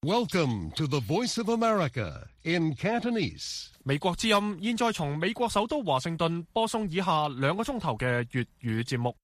Welcome to the Voice of America in Cantonese. 美國之音現在從美國首都華盛頓播送以下2個鐘頭嘅粵語節目。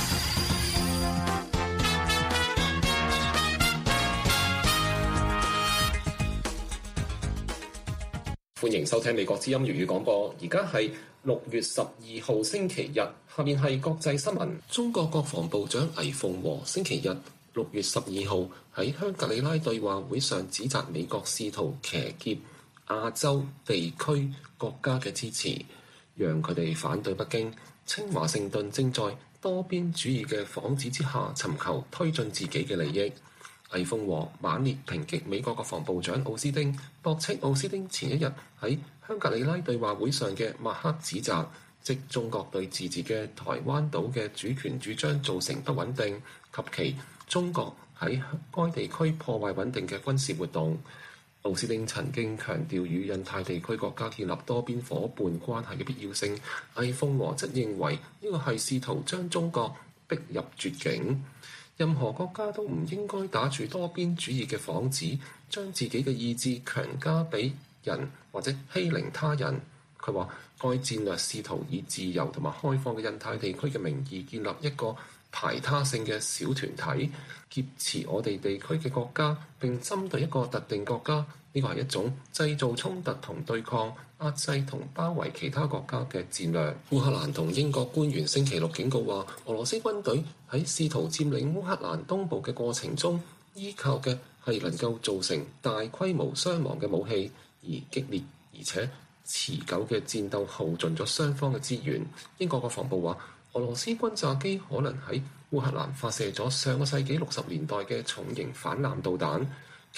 歡迎收聽美國之音粵語廣播，而家係6月12號星期日，下面係國際新聞。中國國防部長魏鳳和星期日6月12號喺香格里拉對話會上指責美國試圖騎劫亞洲地區國家嘅支持，讓佢哋反對北京，稱華盛頓正在多邊主義嘅幌子之下尋求推進自己嘅利益。魏鳳和猛烈抨擊美國國防部長奧斯汀，駁斥奧斯汀前一日喺香格里拉對話會上嘅抹黑指責，即中國對自治嘅台灣島嘅主權主張造成不穩定，及其中國喺該地區破壞穩定嘅軍事活動。奧斯汀曾經強調與印太地區國家建立多邊夥伴關係嘅必要性，魏鳳和則認為呢個係試圖將中國逼入絕境。任何國家都唔應該打住多邊主義嘅幌子，將自己嘅意志強加俾人或者欺凌他人。佢話該戰略試圖以自由同埋開放嘅印太地區嘅名義建立一個排他性嘅小團體，劫持我哋地區嘅國家，並針對一個特定國家。呢個係一種製造衝突同對抗、壓制同包圍其他國家嘅戰略。烏克蘭同英國官員星期六警告話，俄羅斯軍隊喺試圖佔領烏克蘭東部嘅過程中，依靠嘅係能夠造成大規模傷亡嘅武器，而激烈而且持久嘅戰鬥耗盡咗雙方嘅資源。英國國防部話，俄羅斯轟炸機可能喺烏克蘭發射咗上個世紀60年代嘅重型反艦導彈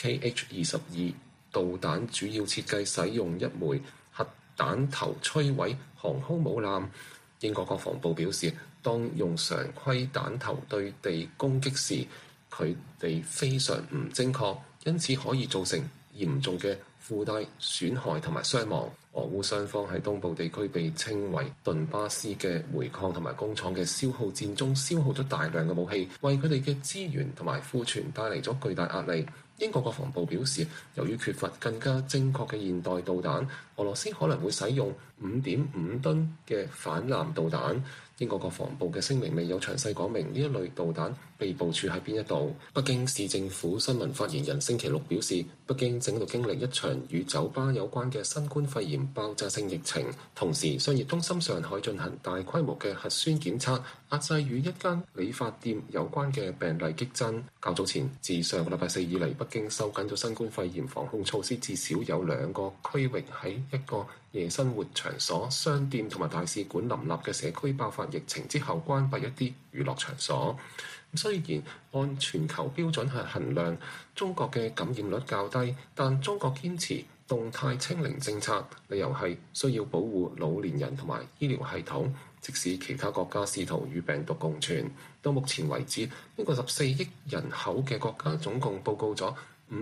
KH-22。導彈主要設計使用一枚核彈頭摧毀航空母艦。英國國防部表示，當用常規彈頭對地攻擊時，佢哋非常唔精確，因此可以造成嚴重嘅附帶損害同埋傷亡。俄烏雙方喺東部地區被稱為頓巴斯嘅煤礦同埋工廠嘅消耗戰中消耗咗大量嘅武器，為佢哋嘅資源同埋庫存帶嚟咗巨大壓力。英國國防部表示，由於缺乏更加精確嘅現代導彈，俄羅斯可能會使用5.5噸嘅反艦導彈。英國國防部嘅聲明未有詳細講明呢一類導彈被部署喺邊一度。北京市政府新聞發言人星期六表示，北京正喺度經歷一場與酒吧有關嘅新冠肺炎爆炸性疫情，同時商業中心上海進行大規模嘅核酸檢測，壓制與一間理髮店有關嘅病例激增。較早前，自上個禮拜4以嚟，北京收緊咗新冠肺炎防控措施，至少有2個區域喺一個夜生活場所、商店同埋大使館林立嘅社區爆發疫情之後，關閉一啲娛樂場所。雖然按全球標準係衡量，中國嘅感染率較低，但中國堅持動態清零政策，理由係需要保護老年人同埋醫療系統，即使其他國家試圖與病毒共存。到目前為止，呢個14億人口嘅國家總共報告咗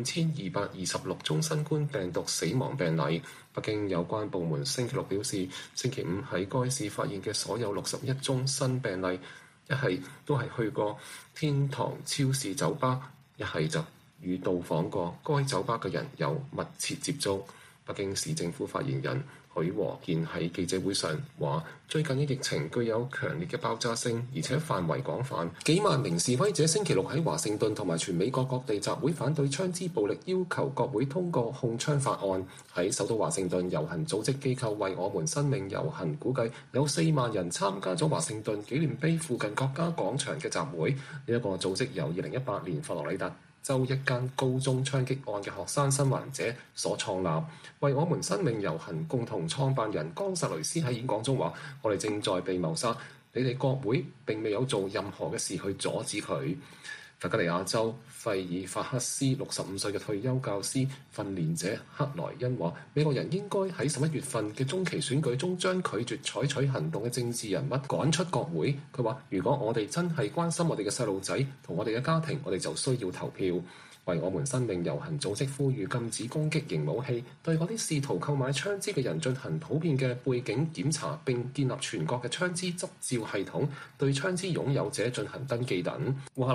5226宗新冠病毒死亡病例。北京有關部門星期六表示，星期五喺該市發現嘅所有61宗新病例，一係都係去過天堂超市酒吧，一係就與到訪過該酒吧嘅人有密切接觸。北京市政府發言人許和健喺記者會上話，最近嘅疫情具有強烈嘅爆炸性，而且範圍廣泛。幾萬名示威者星期六喺華盛頓同埋全美國各地集會反對槍支暴力，要求國會通過控槍法案。喺首都華盛頓遊行組織機構為我們生命遊行估計有4萬人參加咗華盛頓紀念碑附近國家廣場嘅集會。呢一個組織由2018年佛羅里達州一間高中槍擊案嘅學生生還者所創立。為我們生命遊行共同創辦人岡薩雷斯喺演講中話：我哋正在被謀殺，你哋國會並未有做任何嘅事去阻止佢。弗吉尼亞州費爾法克斯65歲嘅退休教師訓練者克萊恩話：美國人應該喺11月份嘅中期選舉中將拒絕採取行動嘅政治人物趕出國會。佢話：如果我哋真係關心我哋嘅細路仔同我哋嘅家庭，我哋就需要投票。為我們生命遊行組織呼籲禁止攻擊型武器，對嗰啲試圖購買槍支嘅人進行普遍嘅背景檢查，並建立全國嘅槍支執照系統，對槍支擁有者進行登記等。烏克蘭總統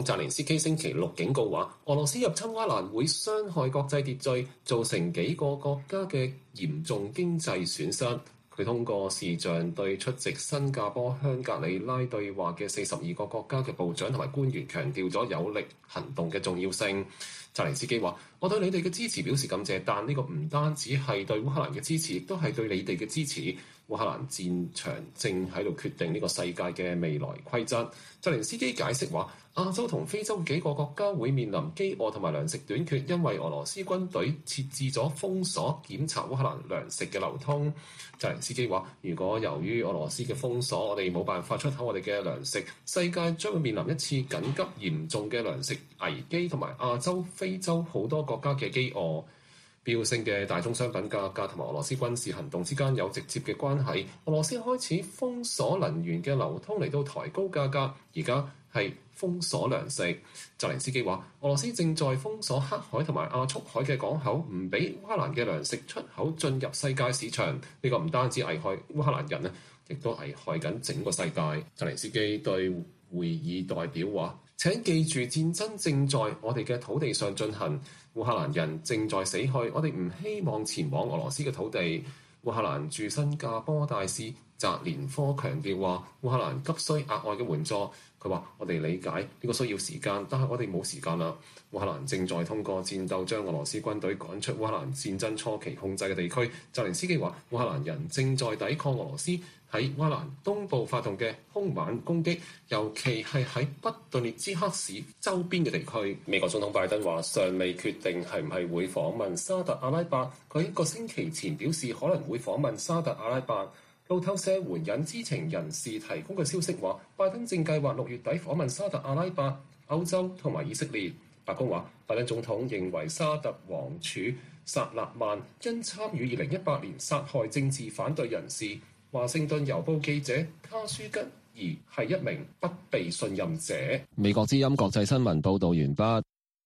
澤連斯基星期六警告話，俄羅斯入侵烏克蘭會傷害國際秩序，造成幾個國家嘅嚴重經濟損失。佢通過視像對出席新加坡香格里拉對話嘅42個國家嘅部長同埋官員強調咗有力行動嘅重要性。澤連斯基話：我對你哋嘅支持表示感謝，但呢個唔單止係對烏克蘭嘅支持，亦都係對你哋嘅支持。烏克蘭戰場正喺度決定呢個世界嘅未來規則。澤連斯基解釋話：亞洲同非洲幾個國家會面臨饑餓同埋糧食短缺，因為俄羅斯軍隊設置咗封鎖檢查烏克蘭糧食嘅流通。澤連斯基話：如果由於俄羅斯嘅封鎖，我哋冇辦法出口我哋嘅糧食，世界將會面臨一次緊急嚴重嘅糧食危機，同埋亞洲、非洲好多國家嘅饑餓。飆升嘅大宗商品價格同埋俄羅斯軍事行動之間有直接嘅關係。俄羅斯開始封鎖能源嘅流通嚟到抬高價格，而家係封鎖糧食。澤連斯基話：俄羅斯正在封鎖黑海同埋亞速海嘅港口，唔俾烏克蘭嘅糧食出口進入世界市場。呢個唔單止危害烏克蘭人啊，亦都危害緊整個世界。澤連斯基對會議代表話：請記住，戰爭正在我哋嘅土地上進行，烏克蘭人正在死去，我哋唔希望前往俄羅斯嘅土地。烏克蘭駐新加坡大使澤連科強調話：烏克蘭急需額外嘅援助。佢話：我哋理解呢個需要時間，但係我哋冇時間啦。烏克蘭正在通過戰鬥將俄羅斯軍隊趕出烏克蘭戰爭初期控制嘅地區。澤連斯基話：烏克蘭人正在抵抗俄羅斯喺烏克蘭東部發動嘅兇猛攻擊，尤其係喺北頓涅茨克市周邊嘅地區。美國總統拜登話：尚未決定係唔係會訪問沙特阿拉伯。佢一個星期前表示可能會訪問沙特阿拉伯。路透社援引知情人士提供嘅消息話，拜登正計劃6月底訪問沙特阿拉伯、歐洲同埋以色列。白宮話，拜登總統認為沙特王儲薩勒曼因參與2018年殺害政治反對人士。華盛頓郵報記者卡舒吉爾係一名不被信任者。 美國之音國際新聞報導完畢。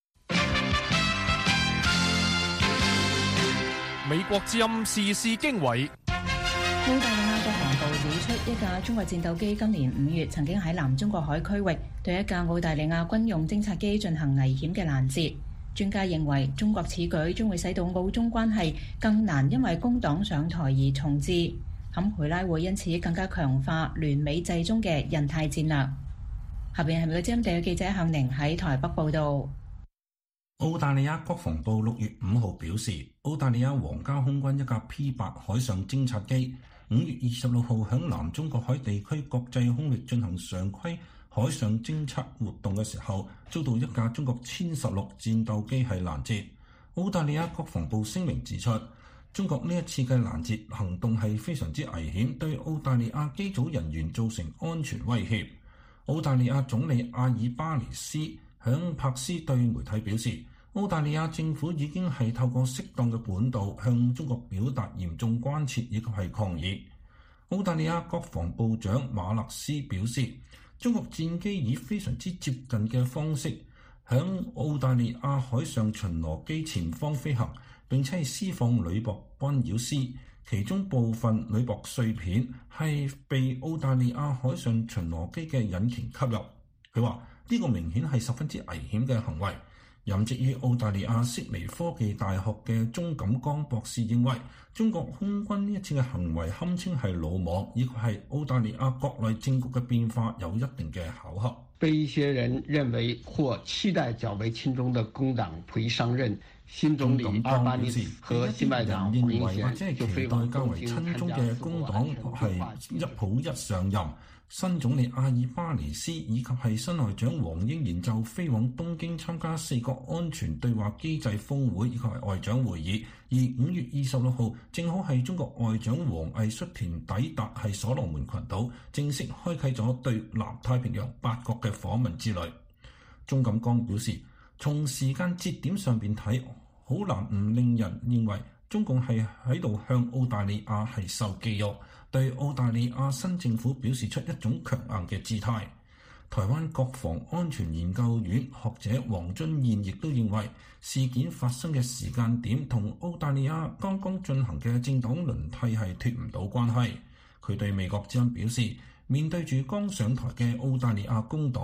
美國之音時事經緯。 澳大利亞國防部指出，一架中國戰鬥機今年5月曾經喺南中國海區域對一架澳大利亞軍用偵察機進行危險嘅攔截。專家認為，中國此舉將會使到澳中關係更難因為工黨上台而重置。坎培拉會因此更加強化聯美制中嘅印太戰略。下邊係美國之音地嘅記者向寧喺台北報道。 澳大利亞國防部6月5號表示，澳大利亞皇家空軍一架 P8 海上偵察機5月26號響南中國海地區國際空域進行常規海上偵察活動嘅時候，遭到一架中國殲16戰鬥機係攔截。澳大利亞國防部聲明指出，中國呢一次嘅攔截行動係非常之危險，對澳大利亞機組人員造成安全威脅。澳大利亞總理阿爾巴尼斯響柏斯對媒體表示，澳大利亞政府已經係透過適當嘅管道向中國表達嚴重關切以及係抗議。澳大利亞國防部長馬勒斯表示，中國戰機以非常之接近嘅方式響澳大利亞海上巡邏機前方飛行，並且係施放鋁箔干擾絲，其中部分鋁箔碎片係被澳大利亞海上巡邏機嘅引擎吸入。佢話呢個明顯係十分之危險嘅行為。任職於澳大利亞悉尼科技大學嘅鍾錦江博士認為，中國空軍呢一次嘅行為堪稱係魯莽，以及係澳大利亞國內政局嘅變化有一定嘅巧合。 被一些人認為或期待較為親中的工黨陪上任，新總理阿爾巴尼斯和新外長胡英賢就飛往東京參加工黨係一抱一上任。新總理阿爾巴尼斯以及係新外長黃英賢就飛往東京參加4國安全對話機制峰會以及係外長會議，而5月26號正好係中國外長王毅率團抵達係所羅門群島，正式開啟咗對南太平洋8國嘅訪問之旅。鍾錦江表示，從時間節點上邊睇，好難唔令人認為中共係喺度向澳大利亞係秀肌肉，對澳大利亞新政府表示出一種強硬嘅姿態。台灣國防安全研究院學者黃津彥亦都認為，事件發生嘅時間點同澳大利亞剛剛進行嘅政黨輪替係脫唔到關係。佢對美國之音表示，面對住剛上台嘅澳大利亞工黨，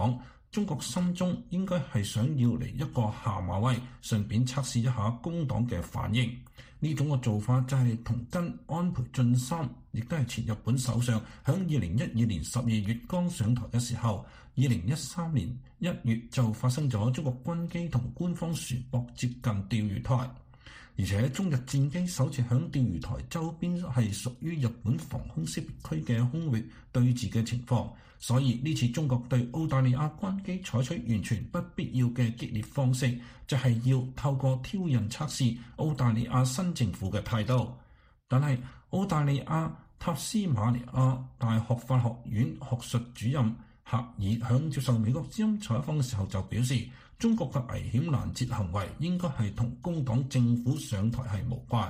中國心中應該係想要嚟一個下馬威，順便測試一下工黨嘅反應。呢種嘅做法就係同跟安倍晉三，亦都係前日本首相，響2012年12月剛上台嘅時候，2013年1月就發生咗中國軍機同官方船舶接近釣魚台，而且中日戰機首次響釣魚台周邊係屬於日本防空識別區嘅空域對峙嘅情況。所以呢次中國對澳大利亞軍機採取完全不必要嘅激烈方式，就係要透過挑釁測試澳大利亞新政府嘅態度。但係澳大利亞塔斯馬尼亞大學法學院學術主任赫爾響接受美國之音採訪嘅時候就表示，中國嘅危險攔截行為應該係同工黨政府上台係無關。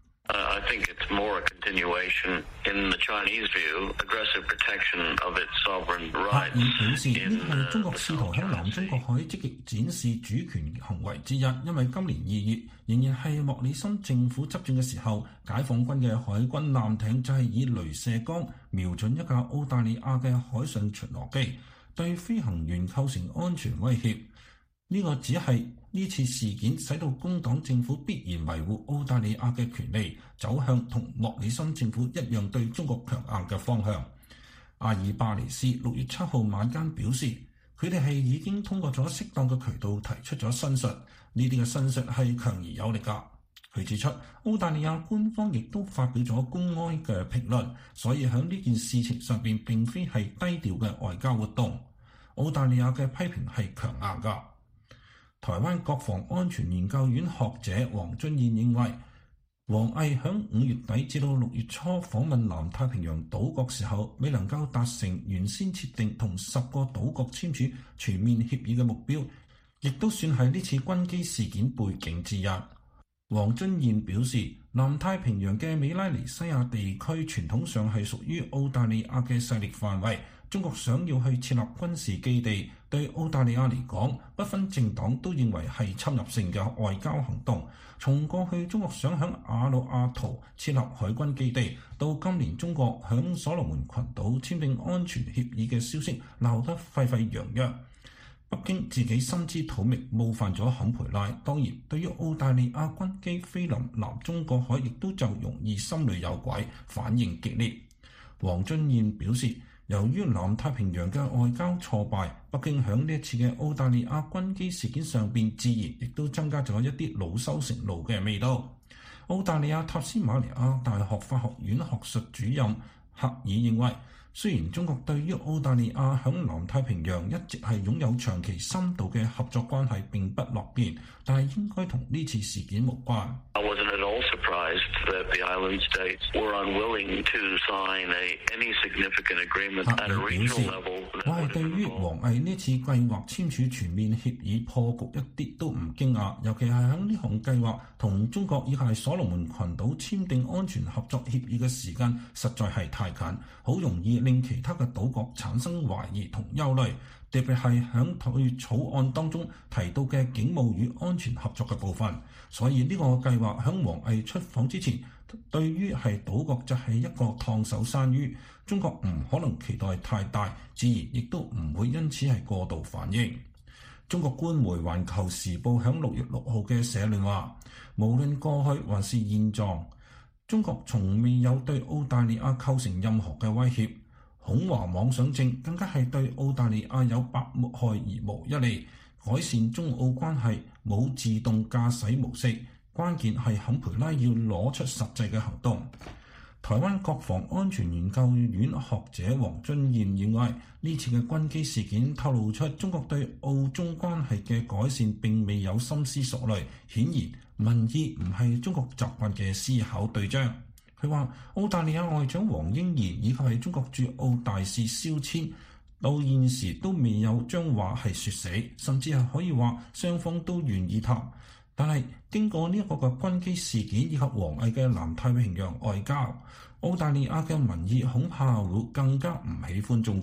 I think it's more a continuation in the Chinese view, aggressive protection of its sovereign rights. 赫爾表示，呢係中國試圖喺南中國海積極展示主權行為之一，因為今年2月仍然係莫里森政府執政嘅時候，解放軍嘅海軍艦艇就係以鐳射光瞄準一架澳大利亞嘅海上巡邏機，對飛行員構成安全威脅。呢個只係呢次事件使到工黨政府必然維護澳大利亞嘅權利，走向同莫里森政府一樣對中國強硬嘅方向。阿爾巴尼斯6月7號晚間表示，佢哋係已經通過咗適當嘅渠道提出咗申述，呢啲嘅申述係強而有力㗎。佢指出，澳大利亞官方亦都發表咗公開嘅評論，所以喺呢件事情上邊並非係低調嘅外交活動。澳大利亞嘅批評係強硬㗎。台灣國防安全研究院學者黃遵彥認為，王毅響5月底至到6月初訪問南太平洋島國時候，未能夠達成原先設定同10個島國簽署全面協議嘅目標，亦都算係呢次軍機事件背景之一。黃遵彥表示，南太平洋嘅美拉尼西亞地區傳統上係屬於澳大利亞嘅勢力範圍。中國想要去設立軍事基地，對澳大利亞嚟講，不分政黨都認為係侵入性嘅外交行動。從過去中國想響瓦努阿圖設立海軍基地，到今年中國響所羅門群島簽訂安全協議嘅消息鬧得沸沸揚揚。北京自己心知肚明冒犯咗坎培拉，當然對於澳大利亞軍機飛臨南中國海，亦都就容易心裏有鬼，反應激烈。黃遵彥表示，由於南太平洋嘅外交挫敗，北京響呢一次嘅澳大利亞軍機事件上邊，自然亦都增加咗一啲惱羞成怒嘅味道。澳大利亞塔斯馬尼亞大學法學院學術主任赫爾認為，雖然中國對於澳大利亞響南太平洋一直係擁有長期深度嘅合作關係並不樂見，但係應該同呢次事件無關。赫爾表示，我係對於王毅呢次計劃簽署全面協議破局一啲都唔驚訝，尤其係喺呢項計劃同中國以及所羅門群島簽訂安全合作協議嘅時間實在係太近，好容易令其他嘅島國產生懷疑同憂慮，特別係響退草案當中提到嘅警務與安全合作嘅部分。所以呢個計劃響王毅出訪之前，對於係島國就係一個燙手山芋，中國唔可能期待太大，自然亦都唔會因此係過度反應。中國官媒《環球時報》響6月6號嘅社論話，無論過去還是現狀，中國從未有對澳大利亞構成任何嘅威脅，恐華妄想症更加係對澳大利亞有百害而無一利。改善中澳關係冇自動駕駛模式，關鍵係坎培拉要攞出實際嘅行動。台灣國防安全研究院學者黃遵彥認為，呢次嘅軍機事件透露出中國對澳中關係嘅改善並未有深思熟慮，顯然民意唔係中國習慣嘅思考對象。佢話，澳大利亞外長黃英賢以及係中國駐澳大使蕭千，到現時都未有將話係說死，甚至係可以話雙方都願意談。但係經過呢一個嘅軍機事件以及王毅嘅南太平洋外交，澳大利亞嘅民意恐怕會更加唔喜歡中國。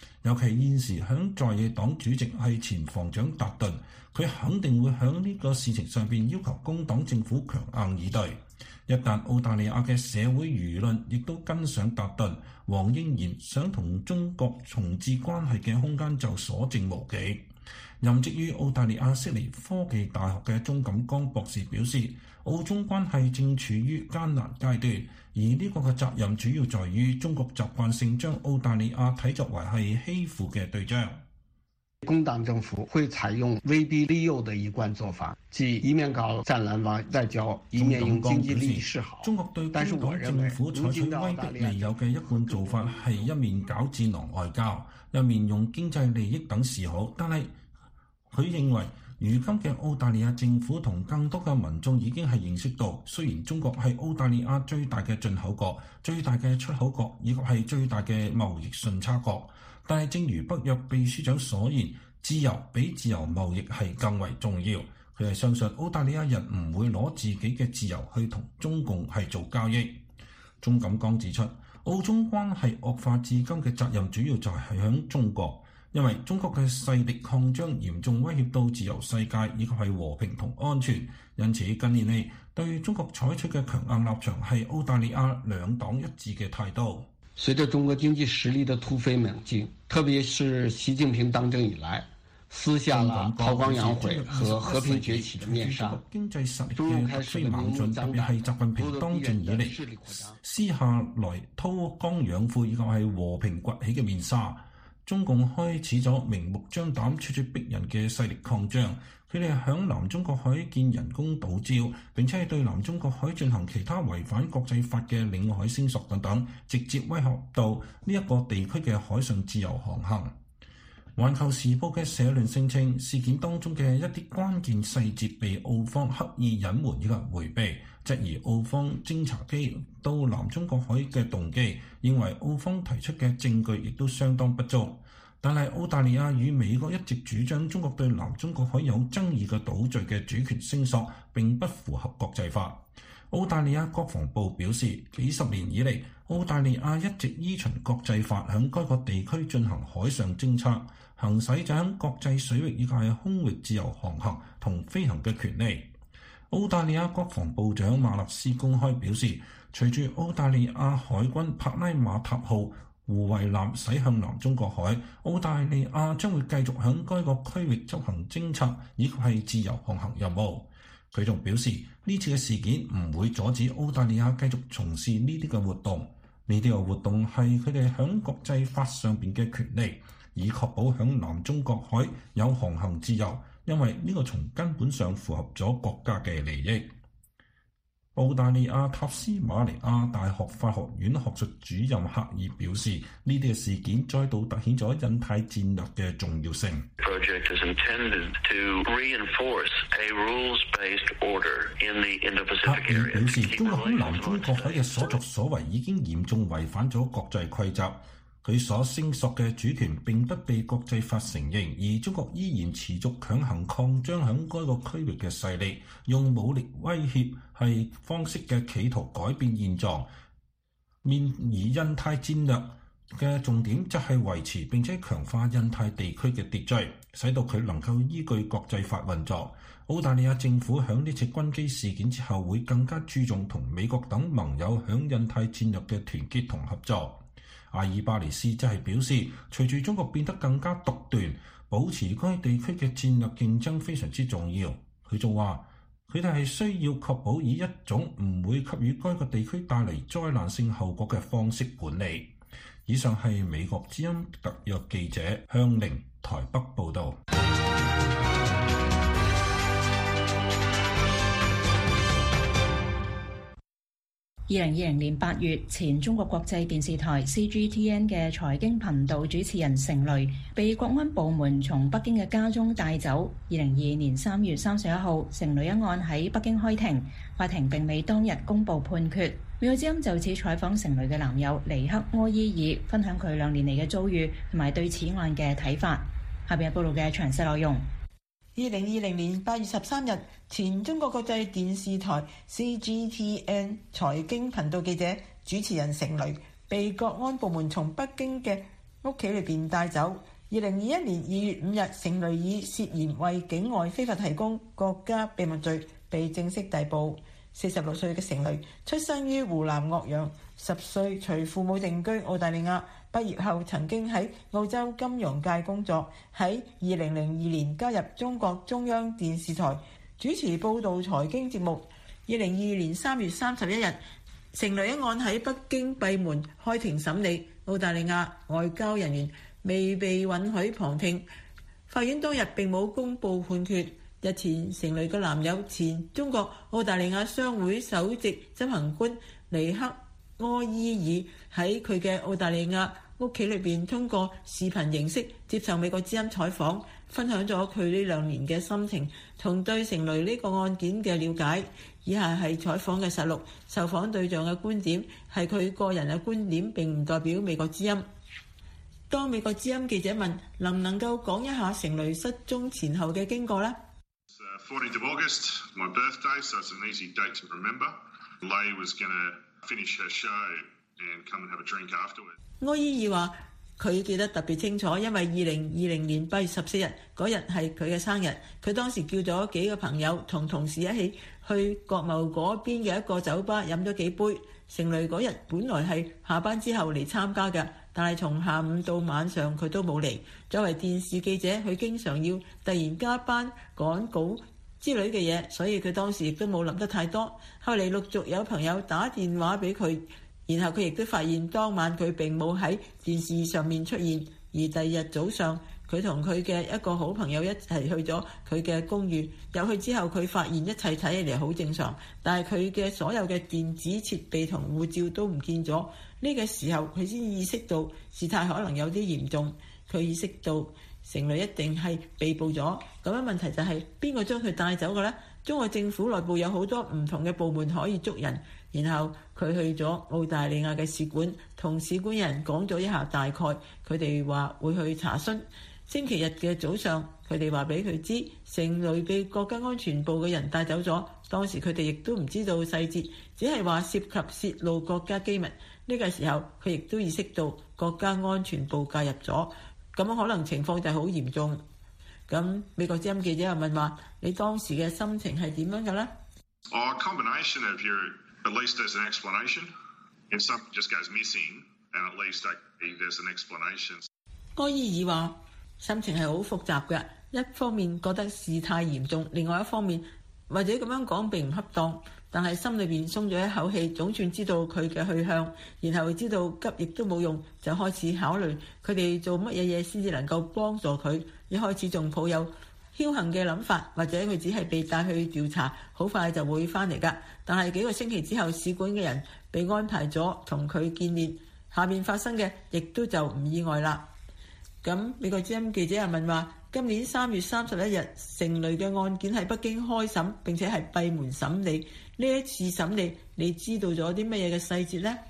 尤其現時響在野黨主席係前防長達頓，佢肯定會響呢個事情上邊要求工黨政府強硬以對。一旦澳大利亞嘅社會輿論亦都跟上達頓，黃英賢想同中國重置關係嘅空間就所剩無幾。任職於澳大利亞悉尼科技大學嘅鍾錦江博士表示，澳中關係正處於艱難階段，而呢個嘅責任主要在於中國習慣性將澳大利亞睇作為係欺負嘅對象。 工黨政府會採用威逼利誘的一貫做法，即一面搞戰狼外交，一面用經濟利益示好。 中國對工黨政府採取威逼利誘嘅一貫做法係一面搞戰狼外交，一面用經濟利益等示好。但係佢認為，如今嘅澳大利亞政府同更多嘅民眾已經係認識到，雖然中國係澳大利亞最大嘅進口國、最大嘅出口國，以及係最大嘅貿易順差國，但係正如北約秘書長所言，自由比自由貿易係更為重要。佢係相信澳大利亞人唔會攞自己嘅自由去同中共係做交易。鍾錦江指出，澳中關係惡化至今嘅責任主要就係響中國。因為中國嘅勢力擴張嚴重威脅到自由世界以及係和平同安全，因此近年嚟對中國採取嘅強硬立場係澳大利亞兩黨一致嘅態度。 隨着中國經濟實力的突飛猛進，特別是習近平當政以來，撕下了韜光養晦和和平崛起的面紗。 經濟實力嘅突飛猛進，特別係習近平當政以嚟撕下來韜光養晦以及係和平崛起嘅面紗。中共開始咗明目張膽、咄咄逼人嘅勢力擴張，佢哋響南中國海建人工島礁，並且係對南中國海進行其他違反國際法嘅領海聲索等等，直接威嚇到呢一個地區嘅海上自由航行。環球時報嘅社論聲稱，事件當中嘅一啲關鍵細節被澳方刻意隱瞞以及迴避，質疑澳方偵察機到南中國海嘅動機，認為澳方提出嘅證據亦都相當不足。但係澳大利亞與美國一直主張中國對南中國海有爭議嘅島嶼嘅主權聲索並不符合國際法。澳大利亞國防部表示，幾十年以嚟，澳大利亞一直依循國際法響該個地區進行海上偵察，行使就響國際水域以及係空域自由航行同飛行嘅權利。澳大利亞國防部長馬勒斯公開表示，隨住澳大利亞海軍帕拉馬塔號護衛艦駛向南中國海，澳大利亞將會繼續響該個區域執行偵察以及係自由航行任務。佢仲表示，呢次嘅事件唔會阻止澳大利亞繼續從事呢啲嘅活動，呢啲嘅活動係佢哋響國際法上邊嘅權利，以確保響南中國海有航行自由，因為呢個從根本上符合咗國家嘅利益。澳大利亞塔斯馬尼亞大學法學院學術主任克爾表示，呢啲嘅事件再度凸顯咗印太戰略嘅重要性。 Project is intended to reinforce a rules-based order in the Indo-Pacific area. 克爾表示，中國喺南中國海嘅所作所為已經嚴重違反咗國際規則。佢所聲索嘅主權並不被國際法承認，而中國依然持續強行擴張響該個區域嘅勢力，用武力威脅係方式嘅企圖改變現狀。而印太戰略嘅重點就係維持並且強化印太地區嘅秩序，使到佢能夠依據國際法運作。澳大利亞政府響呢次軍機事件之後，會更加注重同美國等盟友響印太戰略嘅團結同合作。阿爾巴尼斯則係表示，隨住中國變得更加獨斷，保持該地區嘅戰略競爭非常之重要。佢仲話，佢哋係需要確保以一種唔會給予該個地區帶嚟災難性後果嘅方式管理。以上係美國之音特約記者向凌台北報導。 2020年8月，前中國國際電視台 CGTN 嘅財經頻道主持人成蕾被國安部門從北京嘅家中帶走。2022年3月31號，成蕾一案喺北京開庭，法庭並未當日公布判決。美國之音就此採訪成蕾嘅男友尼克柯伊爾，分享佢2年嚟嘅遭遇同埋對此案嘅睇法。下邊係報道嘅詳細內容。 2020年8月13日，前中國國際電視台 CGTN 財經頻道記者主持人成蕾被國安部門從北京嘅屋企裏邊帶走。2021年2月5日，成蕾以涉嫌為境外非法提供國家秘密罪被正式逮捕。46歲嘅成蕾出生於湖南岳陽，10歲隨父母定居澳大利亞。畢業後曾經喺澳洲金融界工作，喺2002年加入中國中央電視台，主持報導財經節目。2022年3月31日，成蕾一案喺北京閉門開庭審理，澳大利亞外交人員未被允許旁聽，法院當日並冇公佈判決。日前，成蕾嘅男友前中國澳大利亞商會首席執行官尼克柯伊爾喺佢嘅澳大利亞屋企裏邊通過視頻形式接受美國之音採訪，分享咗佢呢2年嘅心情同對成蕾呢個案件嘅了解。以下係採訪嘅實錄，受訪對象嘅觀點係佢個人嘅觀點，並唔代表美國之音。當美國之音記者問能唔能夠講一下成蕾失蹤前後嘅經過呢？ 14th of August, my birthday, so it's an easy date to remember. Leigh was going to finish her show and come and have a drink afterwards. 柯伊爾話佢記得特別清楚，因為2020年8月14日嗰日係佢嘅生日，佢當時叫咗幾個朋友同同事一起去國貿嗰邊嘅一個酒吧飲咗幾杯。成蕾嗰日本來係下班之後嚟參加嘅，但係從下午到晚上佢都冇嚟。作為電視記者，佢經常要突然加班趕稿之類嘅嘢，所以佢當時亦都冇諗得太多。後嚟陸續有朋友打電話俾佢，然後佢亦都發現當晚佢並冇喺電視上面出現，而第二日早上佢同佢嘅一個好朋友一齊去咗佢嘅公寓。入去之後，佢發現一切睇起嚟好正常，但係佢嘅所有嘅電子設備同護照都唔見咗。呢個時候佢先意識到事態可能有啲嚴重，佢意識到成蕾一定係被捕咗。咁樣問題就係邊個將佢帶走嘅呢？中國政府內部有好多唔同嘅部門可以捉人，然後佢去咗澳大利亞嘅使館，同使館人講咗一下大概，佢哋話會去查詢。星期日嘅早上，佢哋話俾佢知成蕾被國家安全部嘅人帶走咗。當時佢哋亦都唔知道細節，只係話涉及泄露國家機密。呢個時候佢亦都意識到國家安全部介入咗，咁可能情況就係好嚴重。咁美國之音記者又問話：你當時嘅心情係點樣嘅呢？ A combination of at least there's an explanation, and something just goes missing, and at least there's an explanation. 柯伊爾話心情係好複雜嘅，一方面覺得事態嚴重，另外一方面或者咁樣講並唔恰當，但係心裏邊鬆咗一口氣，總算知道佢嘅去向，然後知道急亦都冇用，就開始考慮佢哋做乜嘢先至能夠幫助佢。一開始仲抱有僥倖嘅諗法，或者佢只係被帶去調查，好快就會翻嚟㗎。但係幾個星期之後，使館嘅人被安排咗同佢見面，下面發生嘅亦都就唔意外啦。咁美國之音記者又問話：今年3月31日，成蕾嘅案件喺北京開審，並且係閉門審理。呢一次審理，你知道咗啲乜嘢嘅細節呢？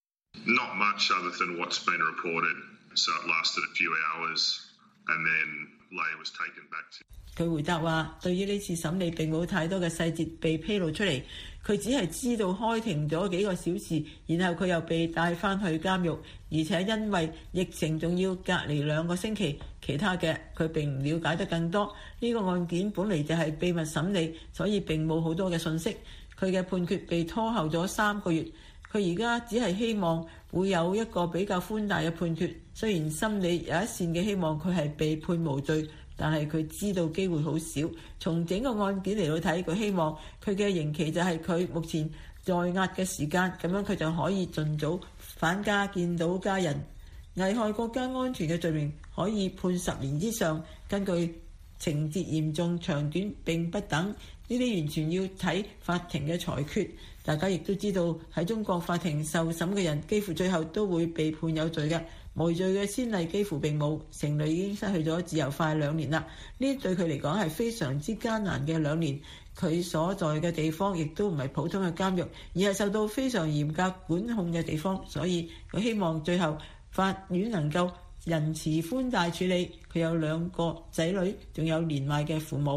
Not much other than what's been reported. So it lasted a few hours, and then Leigh was taken back to. 佢回答話：對於呢次審理並冇太多嘅細節被披露出嚟，佢只係知道開庭咗幾個小時，然後佢又被帶返去監獄，而且因為疫情仲要隔離2個星期，其他嘅佢並唔了解得更多。呢個案件本嚟就係秘密審理，所以並冇好多嘅信息。佢嘅判決被拖後咗3個月，佢而家只係希望會有一個比較寬大嘅判決。雖然心裏有一線嘅希望佢係被判無罪，但係佢知道機會好少。從整個案件嚟到睇，佢希望佢嘅刑期就係佢目前在押嘅時間，咁樣佢就可以盡早返家見到家人。危害國家安全嘅罪名可以判10年以上，根據情節嚴重長短並不等，呢啲完全要睇法庭嘅裁決。大家亦都知道喺中國法庭受審嘅人幾乎最後都會被判有罪嘅，無罪嘅先例幾乎並冇。成蕾已經失去咗自由快2年啦，呢對佢嚟講係非常之艱難嘅2年。佢所在嘅地方亦都唔係普通嘅監獄，而係受到非常嚴格管控嘅地方，所以佢希望最後法院能夠仁慈寬大處理。佢有2個仔女，仲有年邁嘅父母。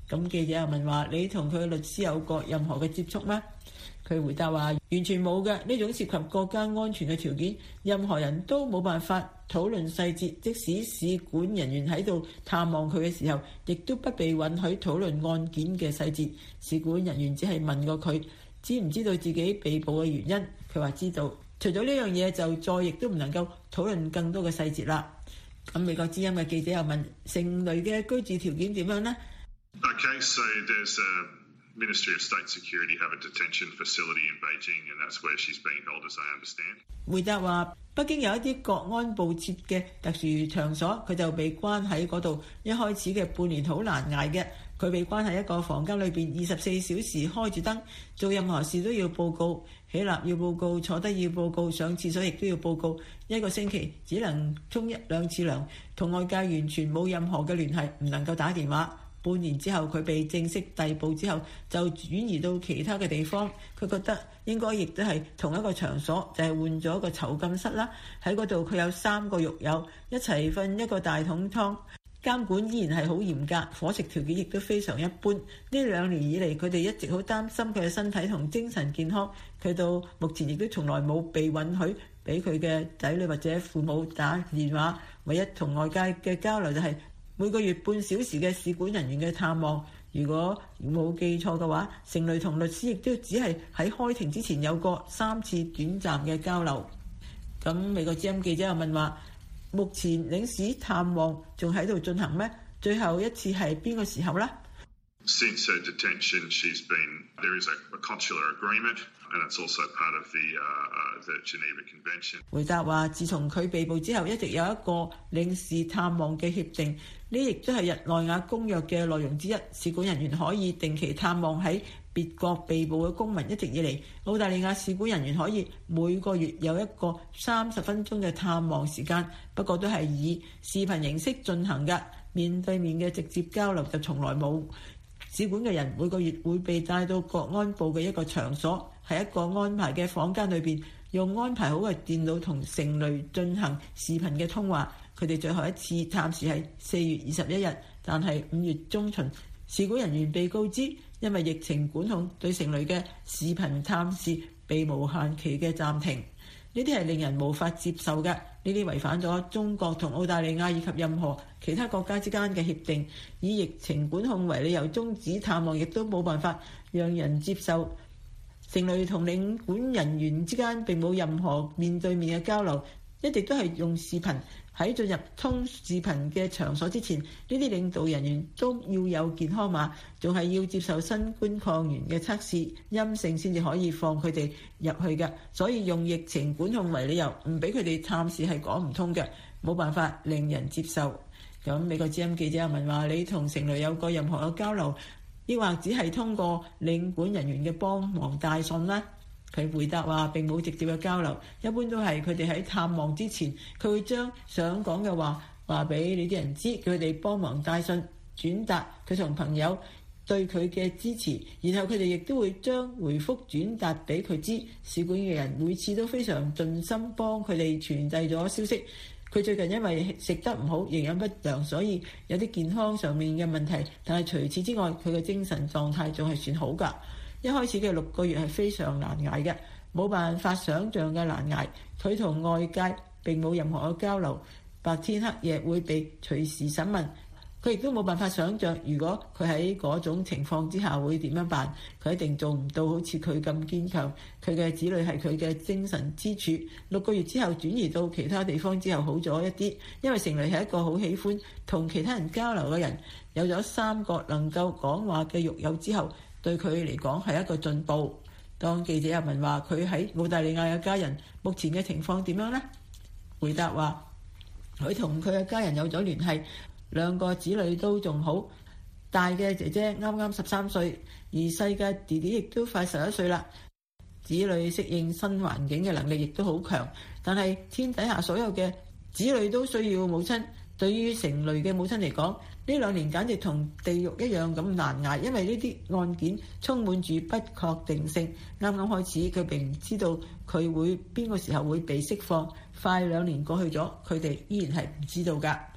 咁記者又問話：你同佢嘅律師有過任何嘅接觸咩？佢回答話：完全冇嘅，呢種涉及國家安全嘅條件，任何人都冇辦法討論細節。即使使館人員喺度探望佢嘅時候，亦都不被允許討論案件嘅細節。使館人員只係問過佢知唔知道自己被捕嘅原因，佢話知道。除咗呢樣嘢，就再亦都唔能夠討論更多嘅細節啦。咁美國之音嘅記者又問：成蕾嘅居住條件點樣呢？ Okay, so there's Ministry of State Security have a detention facility in Beijing, and that's where she's being held, as I understand. 回答話：北京有一啲國安部設嘅特殊場所，佢就被關喺嗰度。一開始嘅半年好難捱嘅，佢被關喺一個房間裏邊，24小時開住燈，做任何事都要報告，起立要報告，坐低要報告，上廁所亦都要報告。一個星期只能沖1-2次涼，同外界完全冇任何嘅聯繫，唔能夠打電話。半年之後，佢被正式逮捕之後，就轉移到其他嘅地方。佢覺得應該亦都係同一個場所，就係換咗個囚禁室啦。喺嗰度佢有3個獄友一齊瞓一個大桶湯，監管依然係好嚴格，伙食條件亦都非常一般。呢2年以嚟，佢哋一直好擔心佢嘅身體同精神健康。佢到目前亦都從來冇被允許俾佢嘅仔女或者父母打電話，唯一同外界嘅交流就係每個月半小時嘅使館人員嘅探望。如果冇記錯嘅話，成蕾同律師亦都只係喺開庭之前有過3次短暫嘅交流。咁美國之音記者又問話：目前領事探望仲喺度進行咩？最後一次係邊個時候呢？ Since her detention, there is a consular agreement, and it's also part of the Geneva Convention. 回答話：自從佢被捕之後，一直有一個領事探望嘅協定，呢亦都係日內瓦公約嘅內容之一。使館人員可以定期探望喺別國被捕嘅公民。一直以嚟，澳大利亞使館人員可以每個月有一個30分鐘嘅探望時間，不過都係以視頻形式進行嘅，面對面嘅直接交流就從來冇。使館嘅人每個月會被帶到國安部嘅一個場所，喺一個安排嘅房間裏邊，用安排好嘅電腦同成蕾進行視頻嘅通話。佢哋最後一次探視係4月21日，但係5月中旬，使館人員被告知因為疫情管控，對成蕾嘅視頻探視被無限期嘅暫停。呢啲係令人無法接受嘅，呢啲違反咗中國同澳大利亞以及任何其他國家之間嘅協定。以疫情管控為理由終止探望，亦都冇辦法讓人接受。成蕾同領館人員之間並冇任何面對面嘅交流，一直都係用視頻。喺進入通視頻嘅場所之前，呢啲領導人員都要有健康碼，仲係要接受新冠抗原嘅測試，陰性先至可以放佢哋入去嘅。所以用疫情管控為理由唔俾佢哋探視係講唔通嘅，冇辦法令人接受。咁美國之音記者問話：你同成蕾有過任何嘅交流，抑或只係通過領館人員嘅幫忙帶信呢？佢回答話並冇直接嘅交流，一般都係佢哋喺探望之前，佢會將想講嘅話俾你啲人知，叫佢哋幫忙帶信轉達佢同朋友對佢嘅支持，然後佢哋亦都會將回覆轉達俾佢知。使館嘅人每次都非常盡心幫佢哋傳遞咗消息。佢最近因為食得唔好，營養不良，所以有啲健康上面嘅問題，但係除此之外，佢嘅精神狀態仲係算好㗎。一開始嘅6個月係非常難捱嘅，冇辦法想像嘅難捱。佢同外界並冇任何嘅交流，白天黑夜會被隨時審問。佢亦都冇辦法想像，如果佢喺嗰種情況之下會點樣辦。佢一定做唔到好似佢咁堅強。佢嘅子女係佢嘅精神支柱。6個月之後轉移到其他地方之後好咗一啲，因為成蕾係一個好喜歡同其他人交流嘅人。有咗3個能夠講話嘅獄友之後，對佢嚟講係一個進步。當記者又問話佢喺澳大利亞嘅家人目前嘅情況點樣呢？回答話佢同佢嘅家人有咗聯繫，2個子女都仲好。大嘅姐姐啱啱13歲，而細嘅弟弟亦都快11歲啦。子女適應新環境嘅能力亦都好強，但係天底下所有嘅子女都需要母親。對於成蕾嘅母親嚟講，呢2年簡直同地獄一樣咁難捱，因為呢啲案件充滿住不確定性。啱啱開始，佢並唔知道佢會邊個時候會被釋放。快2年過去咗，佢哋依然係唔知道㗎。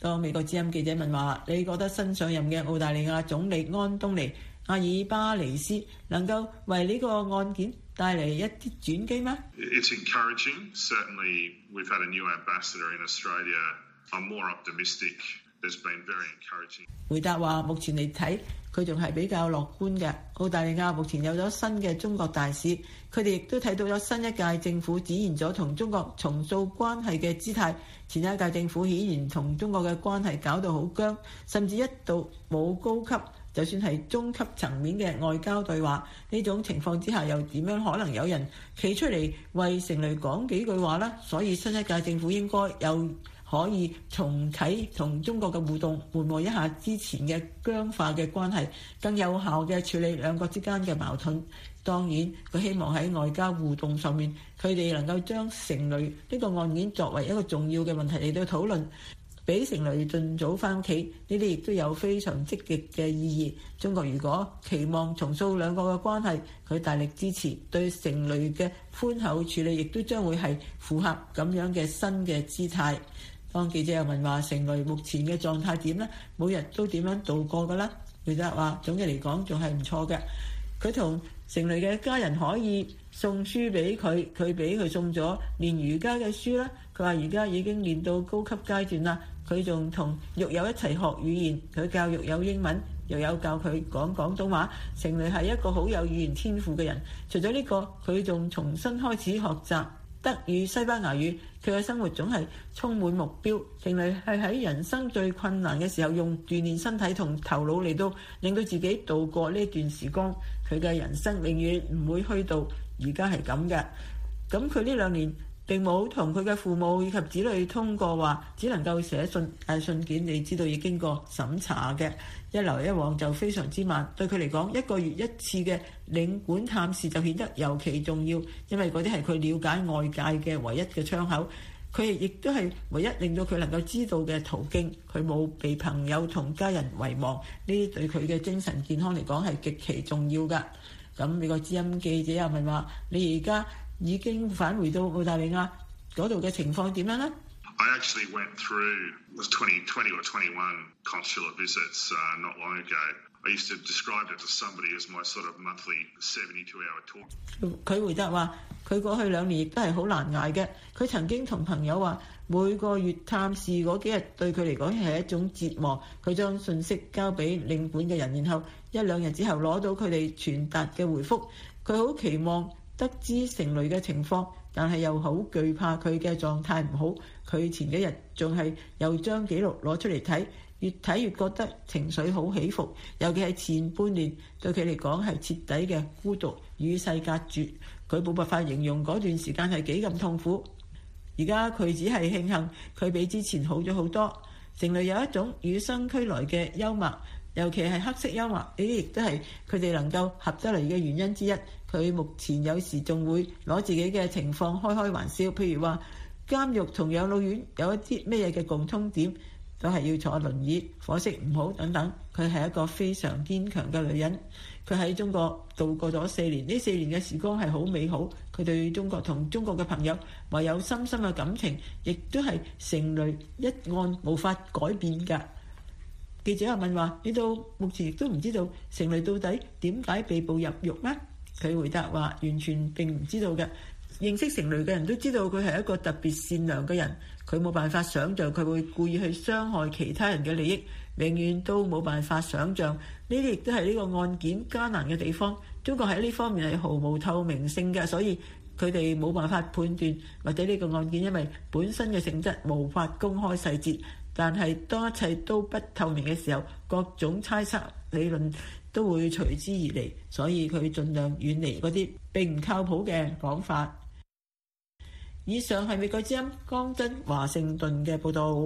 當美國之音記者問話，你覺得新上任嘅澳大利亞總理安東尼阿爾巴尼斯能夠為呢個案件帶嚟一啲轉機嗎？ It's encouraging. Certainly, we've had a new ambassador in Australia. I'm more optimistic. There's been very encouraging. 回答話，目前嚟睇，佢仲係比較樂觀嘅。澳大利亞目前有咗新嘅中國大使，佢哋亦都睇到咗新一屆政府展現咗同中國重塑關係嘅姿態。前一屆政府顯然同中國嘅關係搞到好僵，甚至一度冇高級，就算係中級層面嘅外交對話。呢種情況之下，又點樣可能有人企出嚟為成蕾講幾句話呢？所以新一屆政府應該有可以重啟同中國嘅互動，緩和一下之前嘅僵化嘅關係，更有效嘅處理兩國之間嘅矛盾。當然，佢希望喺外交互動上面，佢哋能夠將成蕾呢個案件作為一個重要嘅問題嚟到討論，俾成蕾盡早翻屋企，呢啲亦都有非常積極嘅意義。中國如果期望重塑兩國嘅關係，佢大力支持，對成蕾嘅寬厚處理亦都將會係符合咁樣嘅新嘅姿態。當記者又問話成蕾目前嘅狀態點呢？每日都點樣度過㗎啦？回答話總嘅嚟講仲係唔錯嘅。佢同成蕾嘅家人可以送書俾佢，佢俾佢送咗練瑜伽嘅書啦。佢話而家已經練到高級階段啦。佢仲同育友一齊學語言，佢教育友英文，又有教佢講廣東話。成蕾係一個好有語言天賦嘅人。除咗呢個，佢仲重新開始學習德語、西班牙語。佢嘅生活總係充滿目標。成蕾係喺人生最困難嘅時候，用鍛鍊身體同頭腦嚟到令到自己度過呢段時光。佢嘅人生永遠唔會虛度，而家係咁嘅。咁佢呢2年並冇同佢嘅父母以及子女通過話，只能夠寫信。但信件你知道要經過審查嘅，一來一往就非常之慢。對佢嚟講，1個月1次嘅領館探視就顯得尤其重要，因為嗰啲係佢了解外界嘅唯一嘅窗口。佢亦都係唯一令到佢能夠知道嘅途徑。佢冇被朋友同家人遺忘，呢啲對佢嘅精神健康嚟講係極其重要㗎。咁美國之音記者又問話：你而家已經返回到澳大利亞嗰度嘅情況點樣呢？ I actually went through 20 or 21 consular visits not long ago. I used to describe it to somebody as my sort of monthly 72-hour tour. 佢回答話：佢過去2年亦都係好難捱嘅。佢曾經同朋友話，每個月探視嗰幾日對佢嚟講係一種折磨。佢將信息交俾領館嘅人，然後1-2日之後攞到佢哋傳達嘅回覆。佢好期望得知成蕾嘅情況，但係又好懼怕佢嘅狀態唔好。佢前幾日仲係又將記錄攞出嚟睇，越睇越覺得情緒好起伏，尤其係前半年對佢嚟講係徹底嘅孤獨，與世隔絕。佢冇辦法形容嗰段時間係幾咁痛苦。而家佢只係慶幸佢比之前好咗好多。成蕾有一種與生俱來嘅幽默，尤其係黑色幽默，呢啲亦都係佢哋能夠合得嚟嘅原因之一。佢目前有時仲會攞自己嘅情況開玩笑，譬如話監獄同養老院有一啲咩嘢嘅共通點，都係要坐輪椅、伙食唔好等等。佢係一個非常堅強嘅女人。佢喺中國度過咗4年，呢4年嘅時光係好美好。佢對中國同中國嘅朋友懷有深深嘅感情，亦都係成蕾一案無法改變㗎。記者又問話：你到目前亦都唔知道成蕾到底點解被捕入獄咩？佢回答話：完全並唔知道嘅。認識成蕾嘅人都知道佢係一個特別善良嘅人。佢冇辦法想像佢會故意去傷害其他人嘅利益，永遠都冇辦法想像。呢啲亦都係呢個案件艱難嘅地方。中國喺呢方面係毫無透明性嘅，所以佢哋冇辦法判斷，或者呢個案件因為本身嘅性質無法公開細節。但係當一切都不透明嘅時候，各種猜測理論都會隨之而嚟，所以佢盡量遠離嗰啲並唔靠譜嘅講法。以上係美國之音江真華盛頓嘅報導。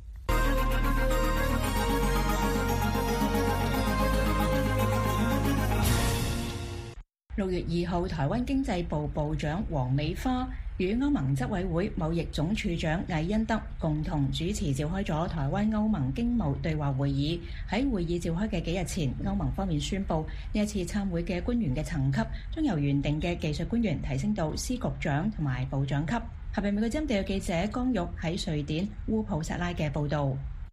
6月2號，台灣經濟部部長黃美花與歐盟執委會貿易總處長魏恩德共同主持召開咗台灣歐盟經貿對話會議。喺會議召開嘅幾日前，歐盟方面宣布呢一次參會嘅官員嘅層級將由原定嘅技術官員提升到司局長同埋部長級。下邊美國之音地記者江玉喺瑞典烏普薩拉嘅報導。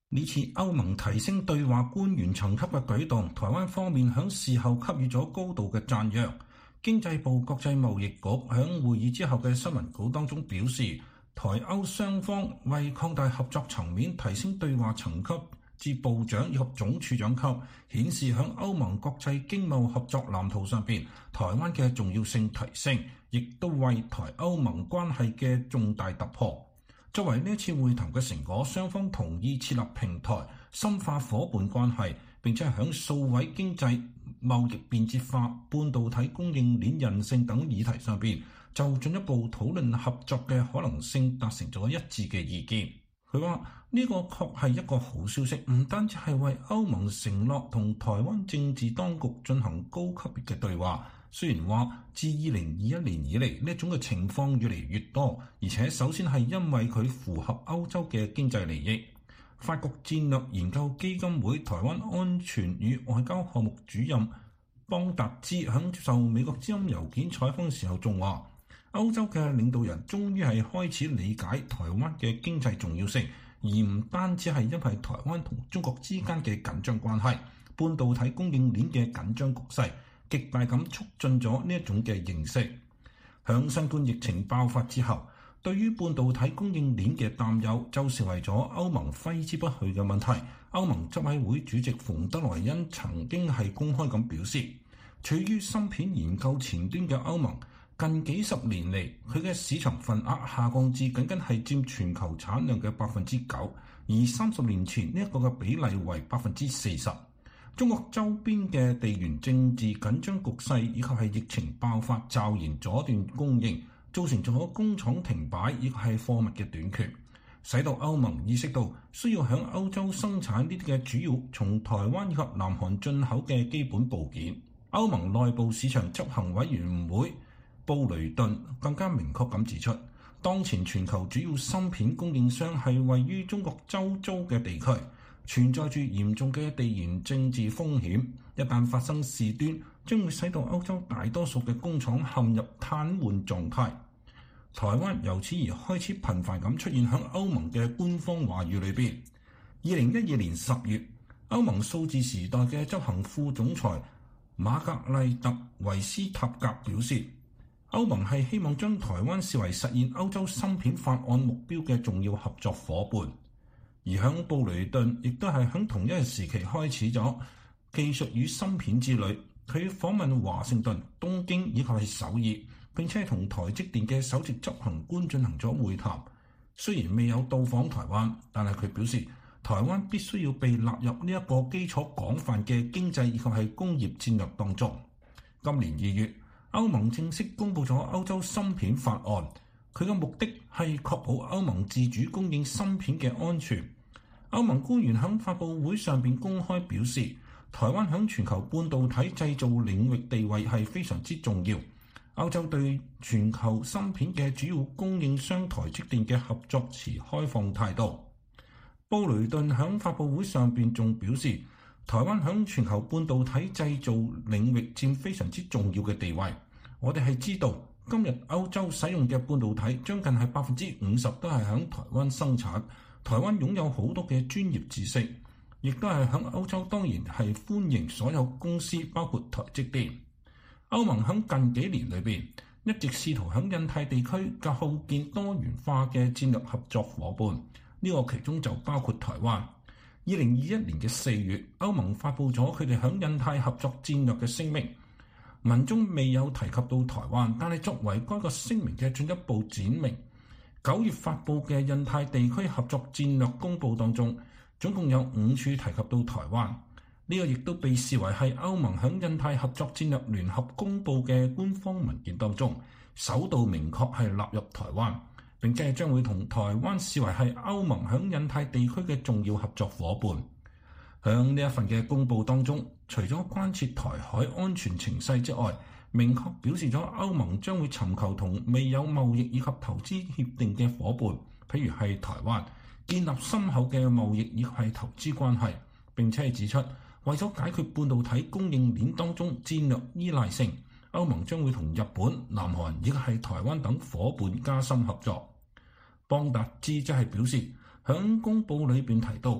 呢次歐盟提升對話官員層級嘅舉動，台灣方面響事後給予咗高度嘅讚揚。經濟部國際貿易局響會議之後嘅新聞稿當中表示，台歐雙方為擴大合作層面，提升對話層級至部長以及總處長級，顯示響歐盟國際經貿合作藍圖上邊，台灣嘅重要性提升，亦都為台歐盟關係嘅重大突破。作為呢次會談嘅成果，雙方同意設立平台，深化夥伴關係，並且響數位經濟、貿易便捷化、半導體供應鏈韌性等議題上邊，就進一步討論合作嘅可能性，達成咗一致嘅意見。佢話呢個確係一個好消息，唔單止係為歐盟承諾同台灣政治當局進行高級別嘅對話。雖然話自2021年以嚟呢種嘅情況越嚟越多，而且首先係因為佢符合歐洲嘅經濟利益。法國戰略研究基金會台灣安全與外交項目主任邦達茲響接受美國之音郵件採訪時候仲話，歐洲嘅領導人終於係開始理解台灣嘅經濟重要性，而唔單止係因為台灣同中國之間嘅緊張關係，半導體供應鏈嘅緊張局勢極大咁促進咗呢一種嘅認識。響新冠疫情爆發之後，對於半導體供應鏈嘅擔憂就成為咗歐盟揮之不去嘅問題。歐盟執委會主席馮德萊恩曾經係公開咁表示，處於芯片研究前端嘅歐盟近幾十年嚟，佢嘅市場份額下降至僅僅係佔全球產量嘅9%，而30年前呢一個嘅比例為40%。中國周邊嘅地緣政治緊張局勢以及係疫情爆發驟然阻斷供應，造成咗工廠停擺以及係貨物嘅短缺，使到歐盟意識到需要響歐洲生產呢啲嘅主要從台灣以及南韓進口嘅基本部件。歐盟內部市場執行委員會布雷頓更加明確咁指出，當前全球主要芯片供應商係位於中國周遭嘅地區，存在住嚴重嘅地緣政治風險，一旦發生事端，將會使到歐洲大多數嘅工廠陷入癱瘓狀態。台灣由此而開始頻繁咁出現喺歐盟嘅官方話語裏邊。2012年10月，歐盟數字時代嘅執行副總裁瑪格麗特維斯塔格表示，歐盟係希望將台灣視為實現歐洲芯片法案目標嘅重要合作夥伴。而響布雷頓亦都係響同一個時期開始咗技術與芯片之旅。佢訪問華盛頓、東京以及係首爾，並且同台積電嘅首席執行官進行咗會談。雖然未有到訪台灣，但係佢表示台灣必須要被納入呢一個基礎廣泛嘅經濟以及係工業戰略當中。今年2月，歐盟正式公布咗歐洲芯片法案，佢嘅目的係確保歐盟自主供應芯片嘅安全。歐盟官員喺發佈會上邊公開表示，台灣喺全球半導體製造領域地位係非常之重要。歐洲對全球芯片嘅主要供應商台積電嘅合作持開放態度。布雷頓喺發佈會上邊仲表示，台灣喺全球半導體製造領域佔非常之重要嘅地位。我哋係知道，今日歐洲使用嘅半導體將近係50%都係喺台灣生產。台灣擁有好多嘅專業知識，亦都係喺歐洲當然係歡迎所有公司，包括台積電。歐盟喺近幾年裏邊一直試圖喺印太地區構建多元化嘅戰略合作夥伴，呢個其中就包括台灣。2021年嘅4月，歐盟發布咗佢哋喺印太合作戰略嘅聲明，文中未有提及到台灣，但係作為該個聲明嘅進一步展明。9月發布嘅印太地區合作戰略公報當中，總共有5處提及到台灣。呢個亦都被視為係歐盟響印太合作戰略聯合公報嘅官方文件當中，首度明確係納入台灣，並且將會同台灣視為係歐盟響印太地區嘅重要合作夥伴。響呢一份嘅公報當中，除咗關切台海安全情勢之外，明確表示咗歐盟將會尋求同未有貿易以及投資協定嘅夥伴，譬如係台灣，建立深厚嘅貿易以及係投資關係。並且係指出，為咗解決半導體供應鏈當中戰略依賴性，歐盟將會同日本、南韓以及係台灣等夥伴加深合作。邦達茲則係表示，響公報裏邊提到，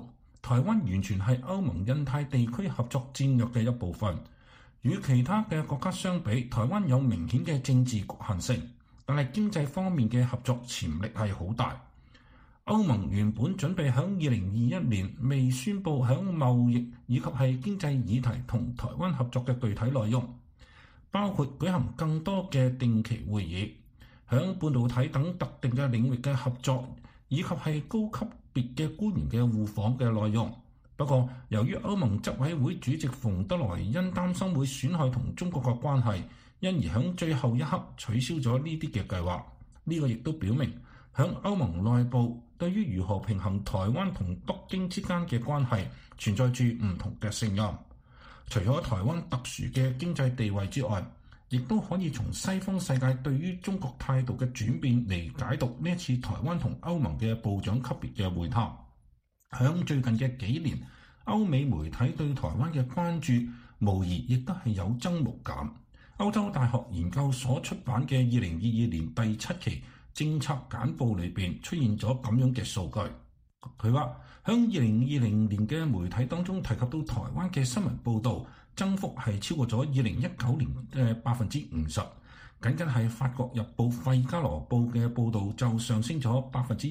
台灣完全係歐盟印太地區合作戰略嘅一部分。與其他嘅國家相比，台灣有明顯嘅政治局限性，但係經濟方面嘅合作潛力係好大。歐盟原本準備喺2021年未宣布喺貿易以及係經濟議題同台灣合作嘅具體內容，包括舉行更多嘅定期會議，喺半導體等特定嘅領域嘅合作，以及係高級別嘅官員嘅互訪嘅內容。不過，由於歐盟執委會主席馮德萊恩擔心會損害同中國嘅關係，因而喺最後一刻取消咗呢啲嘅計劃。呢個亦都表明，喺歐盟內部對於如何平衡台灣同北京之間嘅關係存在住唔同嘅聲音。除咗台灣特殊嘅經濟地位之外，亦都可以從西方世界對於中國態度嘅轉變嚟解讀呢一次台灣同歐盟嘅部長級別嘅會談。喺最近嘅幾年，歐美媒體對台灣嘅關注無疑亦都係有增無減。歐洲大學研究所出版嘅2022年第7期政策簡報裏邊出現咗咁樣嘅數據。佢話喺2020年嘅媒體當中提及到台灣嘅新聞報導增幅係超過咗2019年嘅50%，僅僅係法國日報費加羅報嘅報導就上升咗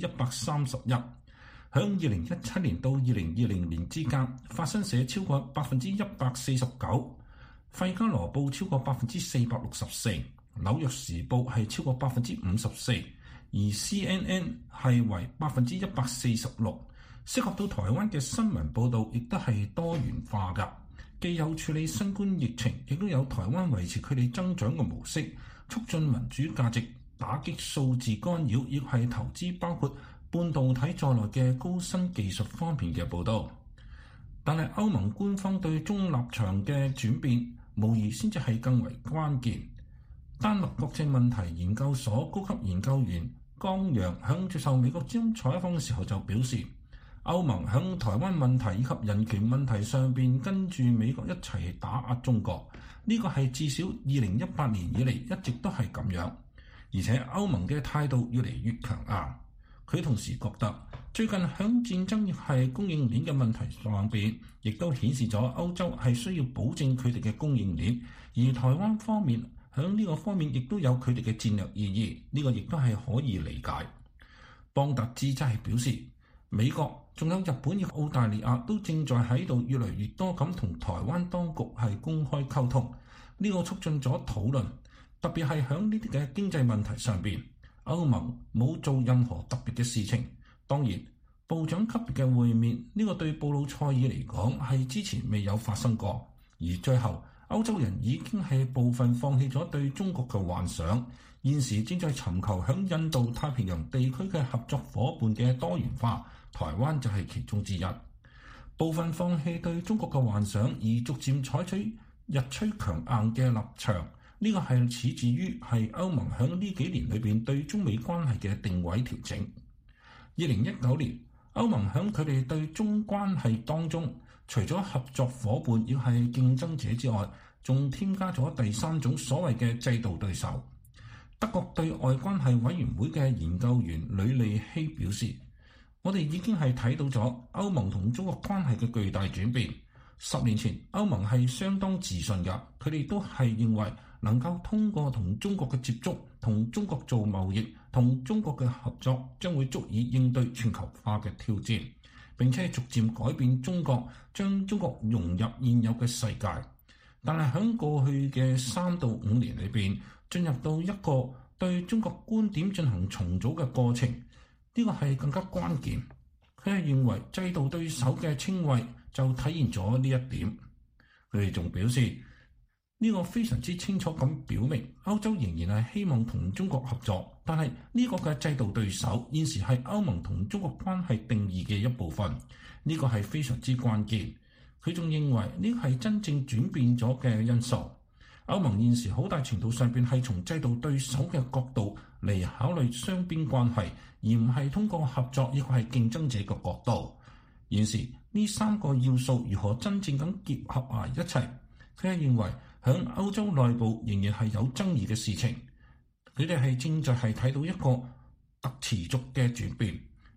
131%。喺2017年到2020年之間，法新社超過149%，費加羅報超過464%，紐約時報係超過54%，而 CNN 係為146%。涉及到台灣嘅新聞報導亦都係多元化㗎，既有處理新冠疫情，亦都有台灣維持佢哋增長嘅模式，促進民主價值，打擊數字干擾，亦係投資包括半導體在內嘅高新技術方面嘅報導。但係歐盟官方對中立場嘅轉變，無疑先至係更為關鍵。丹麥國際問題研究所高級研究員江陽響接受美國之音採訪嘅時候就表示，歐盟響台灣問題以及人權問題上邊跟住美國一齊打壓中國，呢個係至少2018年以嚟一直都係咁樣，而且歐盟嘅態度越嚟越強硬。佢同時覺得最近響戰爭亦係供應鏈嘅問題上邊，亦都顯示咗歐洲係需要保證佢哋嘅供應鏈，而台灣方面響呢個方面亦都有佢哋嘅戰略意義，呢個亦都係可以理解。邦達茲則係表示，美國仲有日本與澳大利亞都正在喺度越嚟越多咁同台灣當局係公開溝通，呢個促進咗討論，特別係響呢啲嘅經濟問題上邊。歐盟冇做任何特別嘅事情，當然部長級別嘅會面呢個對布魯塞爾嚟講係之前未有發生過，而最後歐洲人已經係部分放棄咗對中國嘅幻想，現時正在尋求響印度太平洋地區嘅合作夥伴嘅多元化，台灣就係其中之一。部分放棄對中國嘅幻想而逐漸採取日趨強硬嘅立場。呢個係始自於係歐盟喺呢幾年裏邊對中美關係嘅定位調整。2019年，歐盟喺佢哋對中關係當中，除咗合作夥伴要係競爭者之外，仲添加咗第三種所謂嘅制度對手。德國對外關係委員會嘅研究員呂利希表示，我哋已經係睇到咗歐盟同中國關係嘅巨大轉變。10年前，歐盟係相當自信㗎，佢哋都係認為能夠通過同中國嘅接觸、同中國做貿易、同中國嘅合作，將會足以應對全球化嘅挑戰，並且逐漸改變中國，將中國融入現有嘅世界。但係喺過去嘅3到5年裏邊，進入到一個對中國觀點進行重組嘅過程，呢個係更加關鍵。佢係認為制度對手嘅稱謂就體現咗呢一點。佢哋仲表示，呢個非常之清楚咁表明，歐洲仍然係希望同中國合作，但係呢個嘅制度對手現時係歐盟同中國關係定義嘅一部分，呢個係非常之關鍵。佢仲認為呢個係真正轉變咗嘅因素。歐盟現時好大程度上邊係從制度對手嘅角度嚟考慮雙邊關係，而唔係通過合作亦係競爭者嘅角度。現時呢3個要素如何真正咁結合埋一齊，佢係認為響歐洲內部仍然係有爭議嘅事情。佢哋係正在係睇到一個特持續嘅轉變，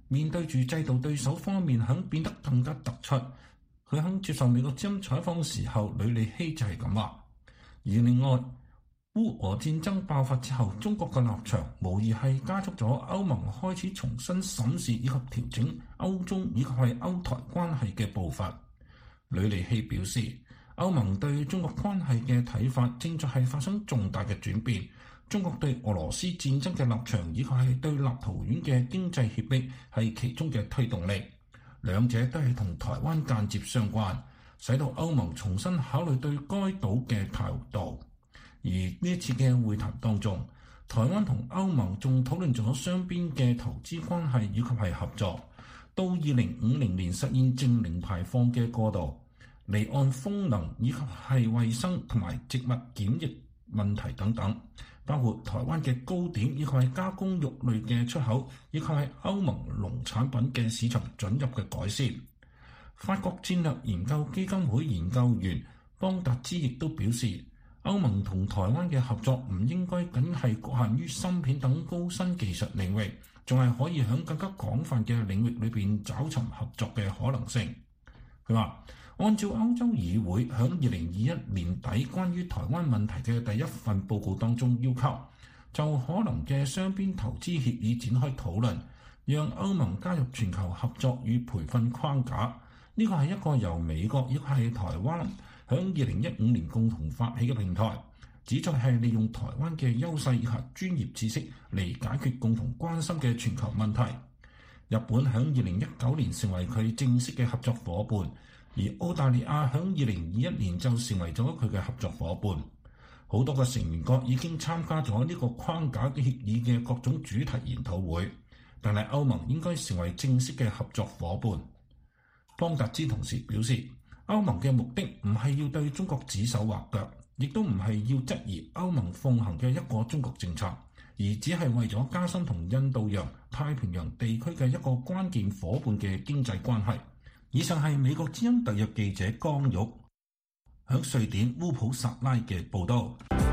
面對住制度對手方面肯變得更加突出。佢肯接受美國之音採訪時候，呂利希就係咁話。而另外，烏俄戰爭爆發之後，中國嘅立場無疑係加速咗歐盟開始重新審視以及調整歐中以及係歐台關係嘅步伐。呂利希表示，歐盟對中國關係嘅睇法正在係發生重大嘅轉變。中國對俄羅斯戰爭嘅立場以及係對立陶宛嘅經濟脅迫係其中嘅推動力，兩者都係同台灣間接相關，使到歐盟重新考慮對該島嘅態度。而呢一次嘅會談當中，台灣同歐盟仲討論咗雙邊嘅投資關係以及係合作，到2050年實現淨零排放嘅過渡、離岸風能以及係衛生同埋植物檢疫問題等等，包括台灣嘅糕點以及係加工肉類嘅出口，以及係歐盟農產品嘅市場准入嘅改善。法國戰略研究基金會研究員邦達茲亦都表示，歐盟同台灣嘅合作唔應該僅係局限於芯片等高新技術領域，仲係可以喺更加廣泛嘅領域裏邊找尋合作嘅可能性。佢話，按照歐洲議會喺2021年底關於台灣問題嘅第一份報告當中要求，就可能嘅雙邊投資協議展開討論，讓歐盟加入全球合作與培訓框架。呢個係一個由美國亦係台灣喺2015年共同發起嘅平台，旨在係利用台灣嘅優勢以及專業知識嚟解決共同關心嘅全球問題。日本喺2019年成為佢正式嘅合作夥伴，而澳大利亞喺2021年就成為咗佢嘅合作夥伴。好多個成員國已經參加咗呢個框架嘅協議嘅各種主題研討會，但係歐盟應該成為正式嘅合作夥伴。邦達茲同時表示，歐盟嘅目的唔係要對中國指手畫腳，亦都唔係要質疑歐盟奉行嘅一個中國政策，而只係為咗加深同印度洋、太平洋地區嘅一個關鍵夥伴嘅經濟關係。以上係美國之音特約記者江玉響瑞典烏普薩拉嘅報道。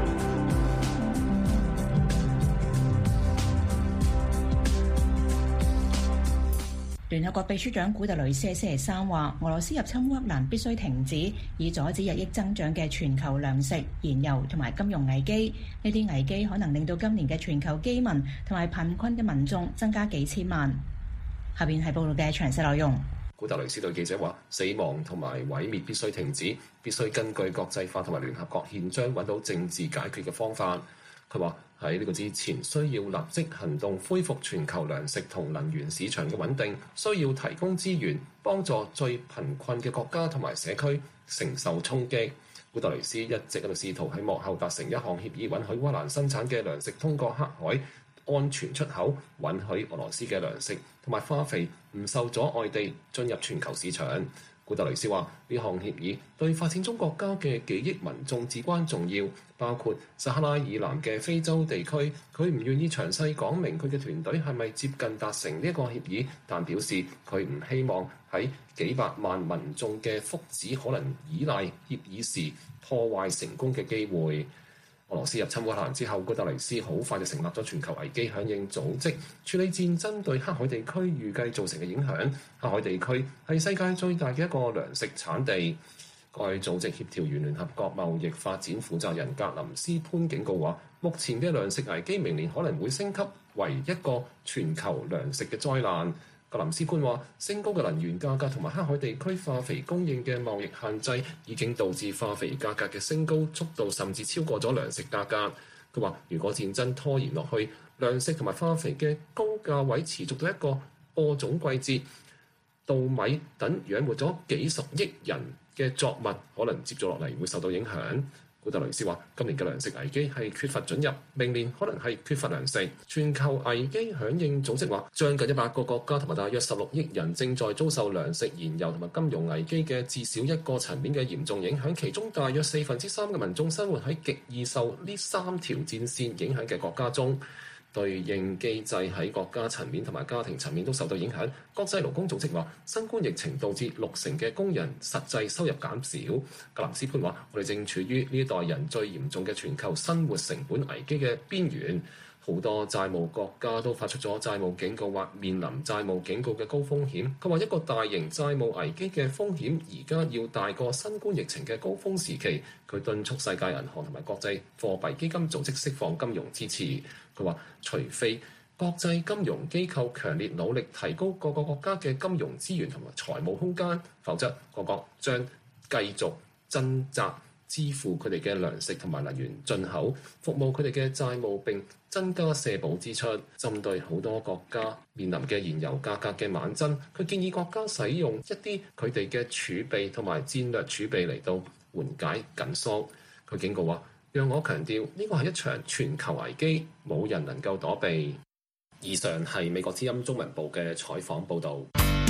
聯合國秘書長古特雷斯喺星期三話，俄羅斯入侵烏克蘭必須停止，以阻止日益增長嘅全球糧食、燃油同埋金融危機。呢啲危機可能令到今年嘅全球饑民同埋貧困嘅民眾增加幾千萬。下邊係報道嘅詳細內容。 古特雷斯對記者話：死亡同埋毀滅必須停止，必須根據國際法同埋聯合國憲章揾到政治解決嘅方法。佢話喺呢個之前需要立即行動，恢復全球糧食同能源市場嘅穩定，需要提供資源，幫助最貧困嘅國家同埋社區承受衝擊。古特雷斯一直喺度試圖喺幕後達成一項協議，允許烏克蘭生產嘅糧食通過黑海安全出口，允許俄羅斯嘅糧食同埋化肥唔受阻礙地進入全球市場。古特雷斯話：呢項協議對發展中國家嘅幾億民眾至關重要，包括撒哈拉以南嘅非洲地區。佢唔願意詳細講明佢嘅團隊係咪接近達成呢一個協議，但表示佢唔希望喺幾百萬民眾嘅福祉可能依賴協議時破壞成功嘅機會。俄羅斯入侵烏克蘭之後，古特雷斯好快就成立咗全球危機響應組織，處理戰爭對黑海地區預計造成嘅影響。黑海地區係世界最大嘅一個糧食產地。該組織協調員聯合國貿易發展負責人格林斯潘警告話，目前嘅糧食危機明年可能會升級為一個全球糧食嘅災難。格林斯潘話，升高嘅能源價格同埋黑海地區化肥供應嘅貿易限制已經導致化肥價格嘅升高速度甚至超過咗糧食價格。佢話，如果戰爭拖延落去，糧食同埋化肥嘅高價位持續到一個播種季節，稻米等養活咗幾十億人嘅作物可能接住落嚟會受到影響。古特雷斯話：今年嘅糧食危機係缺乏准入，明年可能係缺乏糧食。全球危機響應組織話，將近100個國家同埋大約16億人正在遭受糧食、燃油同埋金融危機嘅至少一個層面嘅嚴重影響，其中大約3/4嘅民眾生活喺極易受呢3條戰線影響嘅國家中。對應機制喺國家層面同埋家庭層面都受到影響。國際勞工組織話，新冠疫情導致60%嘅工人實際收入減少。格林斯潘話：我哋正處於呢一代人最嚴重嘅全球生活成本危機嘅邊緣。 好多債務國家都發出咗債務警告或面臨債務警告嘅高風險。佢話一個大型債務危機嘅風險而家要大過新冠疫情嘅高峰時期。佢敦促世界銀行同埋國際貨幣基金組織釋放金融支持。佢話除非國際金融機構強烈努力提高各個國家嘅金融資源同埋財務空間，否則各國將繼續掙扎支付佢哋嘅糧食同埋能源進口，服務佢哋嘅債務並增加社保支出。針對好多國家面臨嘅燃油價格嘅猛增，佢建議國家使用一啲佢哋嘅儲備同埋戰略儲備嚟到緩解緊縮。佢警告話，讓我強調呢個係一場全球危機，冇人能夠躲避。以上係美國之音中文部嘅採訪報導。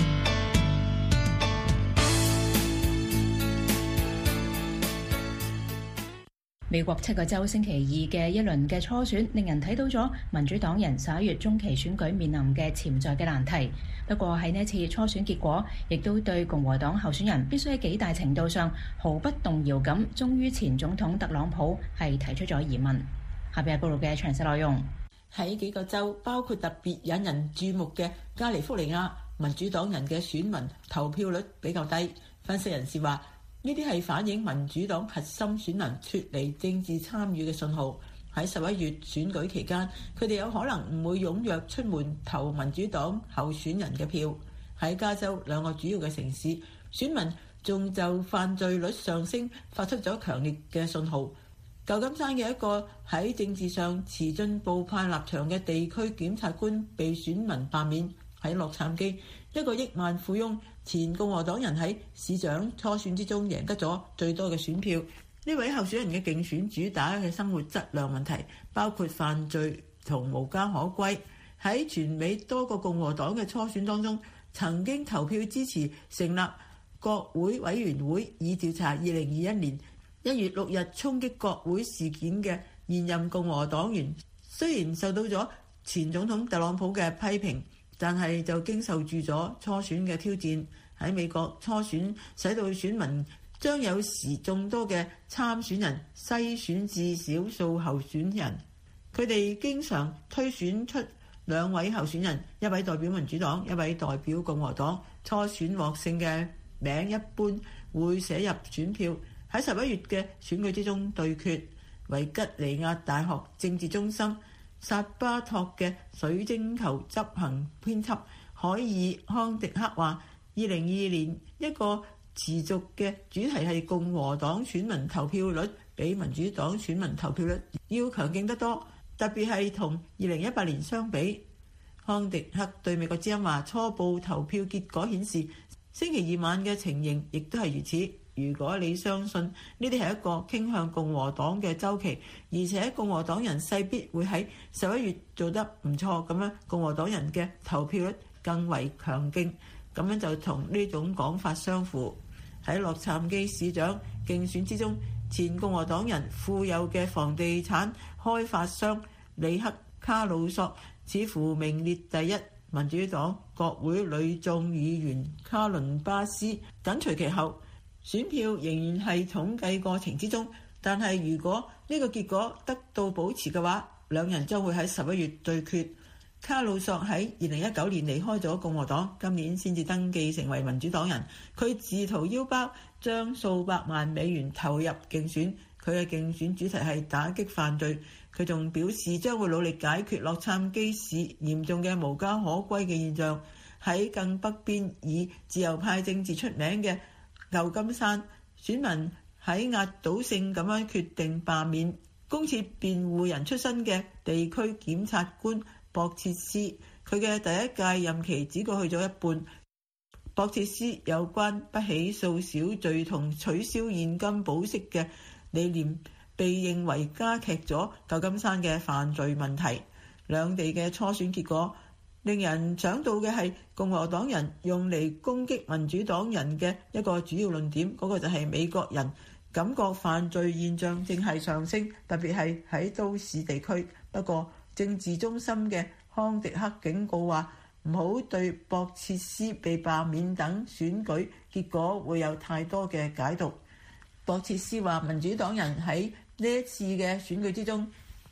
美國7個州星期二嘅一輪嘅初選，令人睇到咗民主黨人11月中期選舉面臨嘅潛在嘅難題。不過喺呢一次初選結果，亦都對共和黨候選人必須喺幾大程度上毫不動搖咁忠於前總統特朗普係提出咗疑問。下邊係報道嘅詳細內容。 喺幾個州，包括特別引人注目嘅加利福尼亞，民主黨人嘅選民投票率比較低。分析人士話，呢啲係反映民主黨核心選民脫離政治參與嘅信號。喺11月選舉期間，佢哋有可能唔會踴躍出門投民主黨候選人嘅票。喺加州2個主要嘅城市，選民仲就犯罪率上升發出咗強烈嘅信號。舊金山嘅一個喺政治上持進步派立場嘅地區檢察官被選民罷免。喺洛杉磯，一個億萬富翁前共和黨人喺市長初選之中贏得咗最多嘅選票。呢位候選人嘅競選主打嘅生活質量問題，包括犯罪同無家可歸。喺全美多個共和黨嘅初選當中，曾經投票支持成立國會委員會以調查2021年1月6日衝擊國會事件嘅現任共和黨員，雖然受到咗前總統特朗普嘅批評，但係就經受住咗初選嘅挑戰。喺美國，初選使到選民將有時眾多嘅參選人篩選至少數候選人，佢哋經常推選出2位候選人，一位代表民主黨，一位代表共和黨。初選獲勝嘅名一般會寫入選票。喺11月嘅選舉之中對決，維吉尼亞大學政治中心薩巴托嘅水晶球執行編輯海爾康迪克話，2022年一個持續嘅主題係共和黨選民投票率比民主黨選民投票率要強勁得多，特別係同2018年相比。康迪克對美國之音話，初步投票結果顯示星期二晚嘅情形亦都係如此。如果你相信呢啲係一個傾向共和黨嘅週期，而且共和黨人勢必會喺11月做得唔錯，咁樣共和黨人嘅投票率更為強勁，咁樣就同呢種講法相符。喺洛杉磯市長競選之中，前共和黨人富有嘅房地產開發商里克卡魯索似乎名列第一，民主黨國會女眾議員卡倫巴斯緊隨其後。選票仍然係統計過程之中，但係如果呢個結果得到保持嘅話，兩人將會喺11月對決。卡魯索喺2019年離開咗共和黨，今年先至登記成為民主黨人。佢自掏腰包將數百萬美元投入競選，佢嘅競選主題係打擊犯罪。佢仲表示將會努力解決洛杉磯市嚴重嘅無家可歸嘅現象。喺更北邊以自由派政治出名嘅舊金山，選民喺壓倒性咁樣決定罷免公設辯護人出身嘅地區檢察官博切斯，佢嘅第一屆任期只過去咗一半。博切斯有關不起訴小罪同取消現金保釋嘅理念，被認為加劇咗舊金山嘅犯罪問題。兩地嘅初選結果令人想到嘅係共和黨人用嚟攻擊民主黨人嘅一個主要論點，嗰個就係美國人感覺犯罪現象正係上升，特別係喺都市地區。不過政治中心嘅康迪克警告話，唔好對博切斯被罷免等選舉結果會有太多嘅解讀。博切斯話，民主黨人喺呢一次嘅選舉之中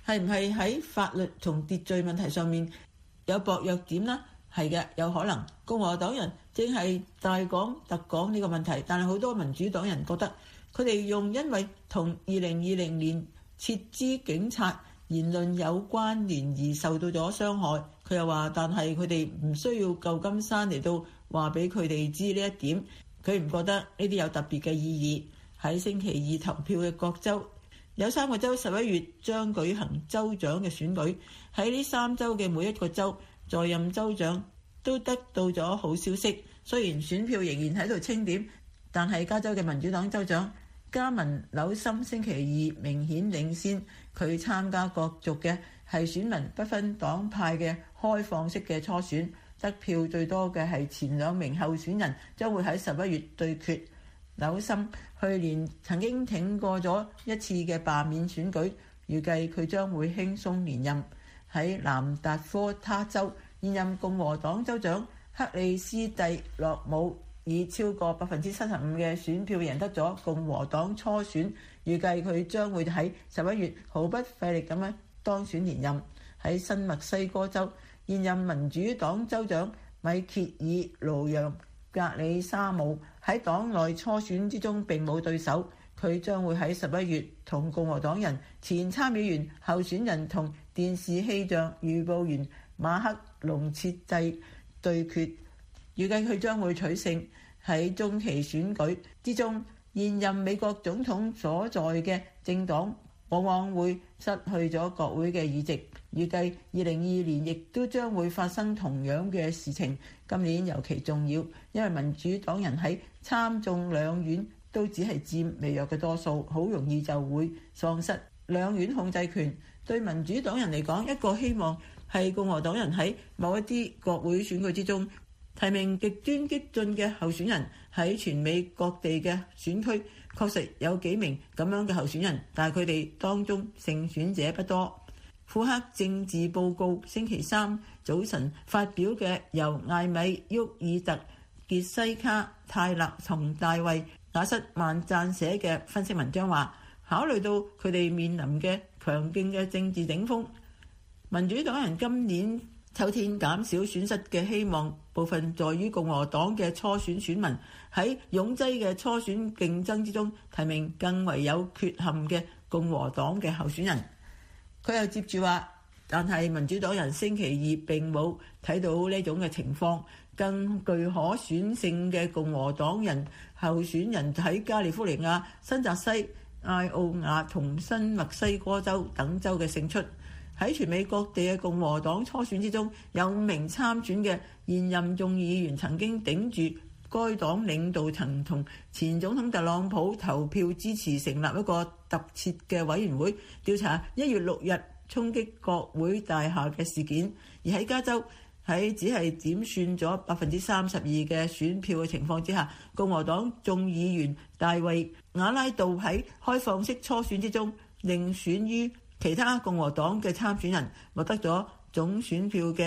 係唔係喺法律同秩序問題上面有薄弱點呢？係嘅，有可能。共和黨人正係大講特講呢個問題，但係好多民主黨人覺得佢哋用因為同2020年撤資警察言論有關聯而受到咗傷害。佢又話，但係佢哋唔需要舊金山嚟到話俾佢哋知呢一點。佢唔覺得呢啲有特別嘅意義。喺星期二投票嘅各州，有3個州11月將舉行州長嘅選舉。喺呢3州嘅每一個州在任州長都得到咗好消息。雖然選票仍然喺度清點，但係加州嘅民主黨州長加文紐森星期二明顯領先。佢參加角逐嘅係選民不分黨派嘅開放式嘅初選，得票最多嘅係前2名候選人，將會喺11月對決。紐森去年曾經挺過咗一次嘅罷免選舉，預計佢將會輕鬆連任。喺南達科他州，現任共和黨州長克里斯蒂洛姆以超過75%嘅選票贏得咗共和黨初選，預計佢將會喺11月毫不費力咁樣當選連任。喺新墨西哥州，現任民主黨州長米歇爾盧揚格里沙姆喺黨內初選之中並冇對手，佢將會喺11月同共和黨人前參議員候選人同電視氣象預報員馬克龍切濟對決，預計佢將會取勝。喺中期選舉之中，現任美國總統所在嘅政黨往往會失去咗國會嘅議席，預計2022年亦都將會發生同樣嘅事情。今年尤其重要，因為民主黨人喺參眾兩院都只係佔微弱嘅多數，好容易就會喪失兩院控制權。對民主黨人嚟講，一個希望係共和黨人喺某一啲國會選舉之中提名極端激進嘅候選人。喺全美各地嘅選區確實有幾名咁樣嘅候選人，但係佢哋當中勝選者不多。庫克政治報告星期三早晨發表嘅由艾米沃爾特、傑西卡泰勒同大衛亞瑟曼撰寫嘅分析文章話，考慮到佢哋面臨嘅強勁嘅政治頂峰，民主黨人今年秋天減少損失嘅希望部分在於共和黨嘅初選選民喺擁擠嘅初選競爭之中提名更為有缺陷嘅共和黨嘅候選人。佢又接住話，但係民主黨人星期二並冇睇到呢種嘅情況，更具可選性嘅共和黨人候選人喺加利福尼亞、新澤西、艾奧瓦同新墨西哥州等州嘅勝出。喺全美各地嘅共和黨初選之中，有5名參選嘅現任眾議員曾經頂住該黨領導層同前總統特朗普投票支持成立一個特設嘅委員會，調查1月6日衝擊國會大廈嘅事件。而喺加州，喺只係點算咗32%嘅選票嘅情況之下，共和黨眾議員大衛瓦拉杜喺開放式初選之中領選於其他共和黨嘅參選人，獲得咗總選票嘅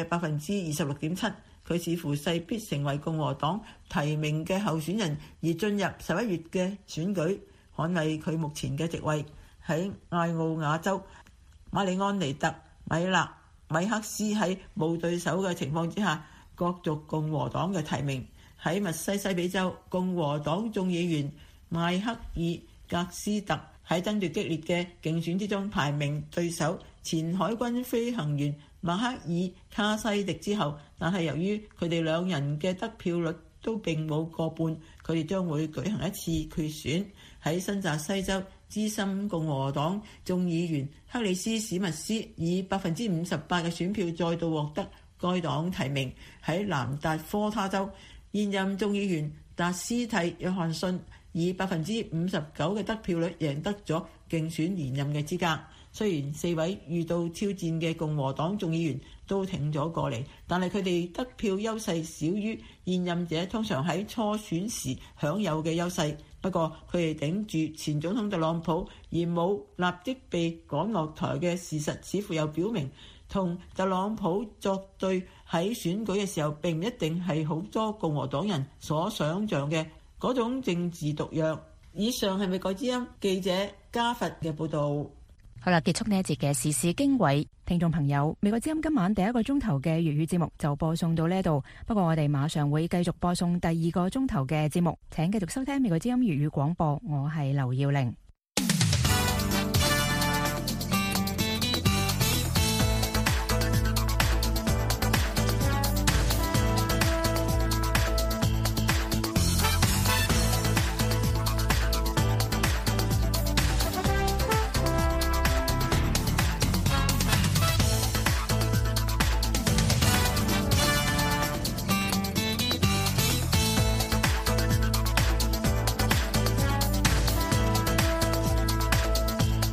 26.7%。佢似乎勢必成為共和黨提名嘅候選人，而進入11月嘅選舉，捍衛佢目前嘅席位。喺艾奧瓦州，馬里安尼特、米勒、米克斯喺冇對手嘅情況之下，角逐共和黨嘅提名。喺密西西比州，共和黨眾議員邁克爾格斯特喺爭奪激烈嘅競選之中排名對手前海軍飛行員馬克爾卡西迪之後，但係由於佢哋兩人嘅得票率都並冇過半，佢哋將會舉行一次決選。喺新澤西州，資深共和黨眾議員克里斯史密斯以58%嘅選票再度獲得該黨提名。喺南達科他州，現任眾議員達斯蒂約翰遜以59%嘅得票率贏得咗競選連任嘅資格。雖然4位遇到挑戰嘅共和黨眾議員都挺咗過嚟，但係佢哋得票優勢少於現任者通常喺初選時享有嘅優勢。不過佢哋頂住前總統特朗普而冇立即被趕落台嘅事實，似乎又表明同特朗普作對喺選舉嘅時候並唔一定係好多共和黨人所想像嘅嗰種政治毒藥。以上係美國之音記者加佛嘅報導。 好啦，結束呢一節嘅時事經緯，聽眾朋友，美國之音今晚第一個鐘頭嘅粵語節目就播送到呢度。不過我哋馬上會繼續播送第二個鐘頭嘅節目，請繼續收聽美國之音粵語廣播。我係劉耀玲。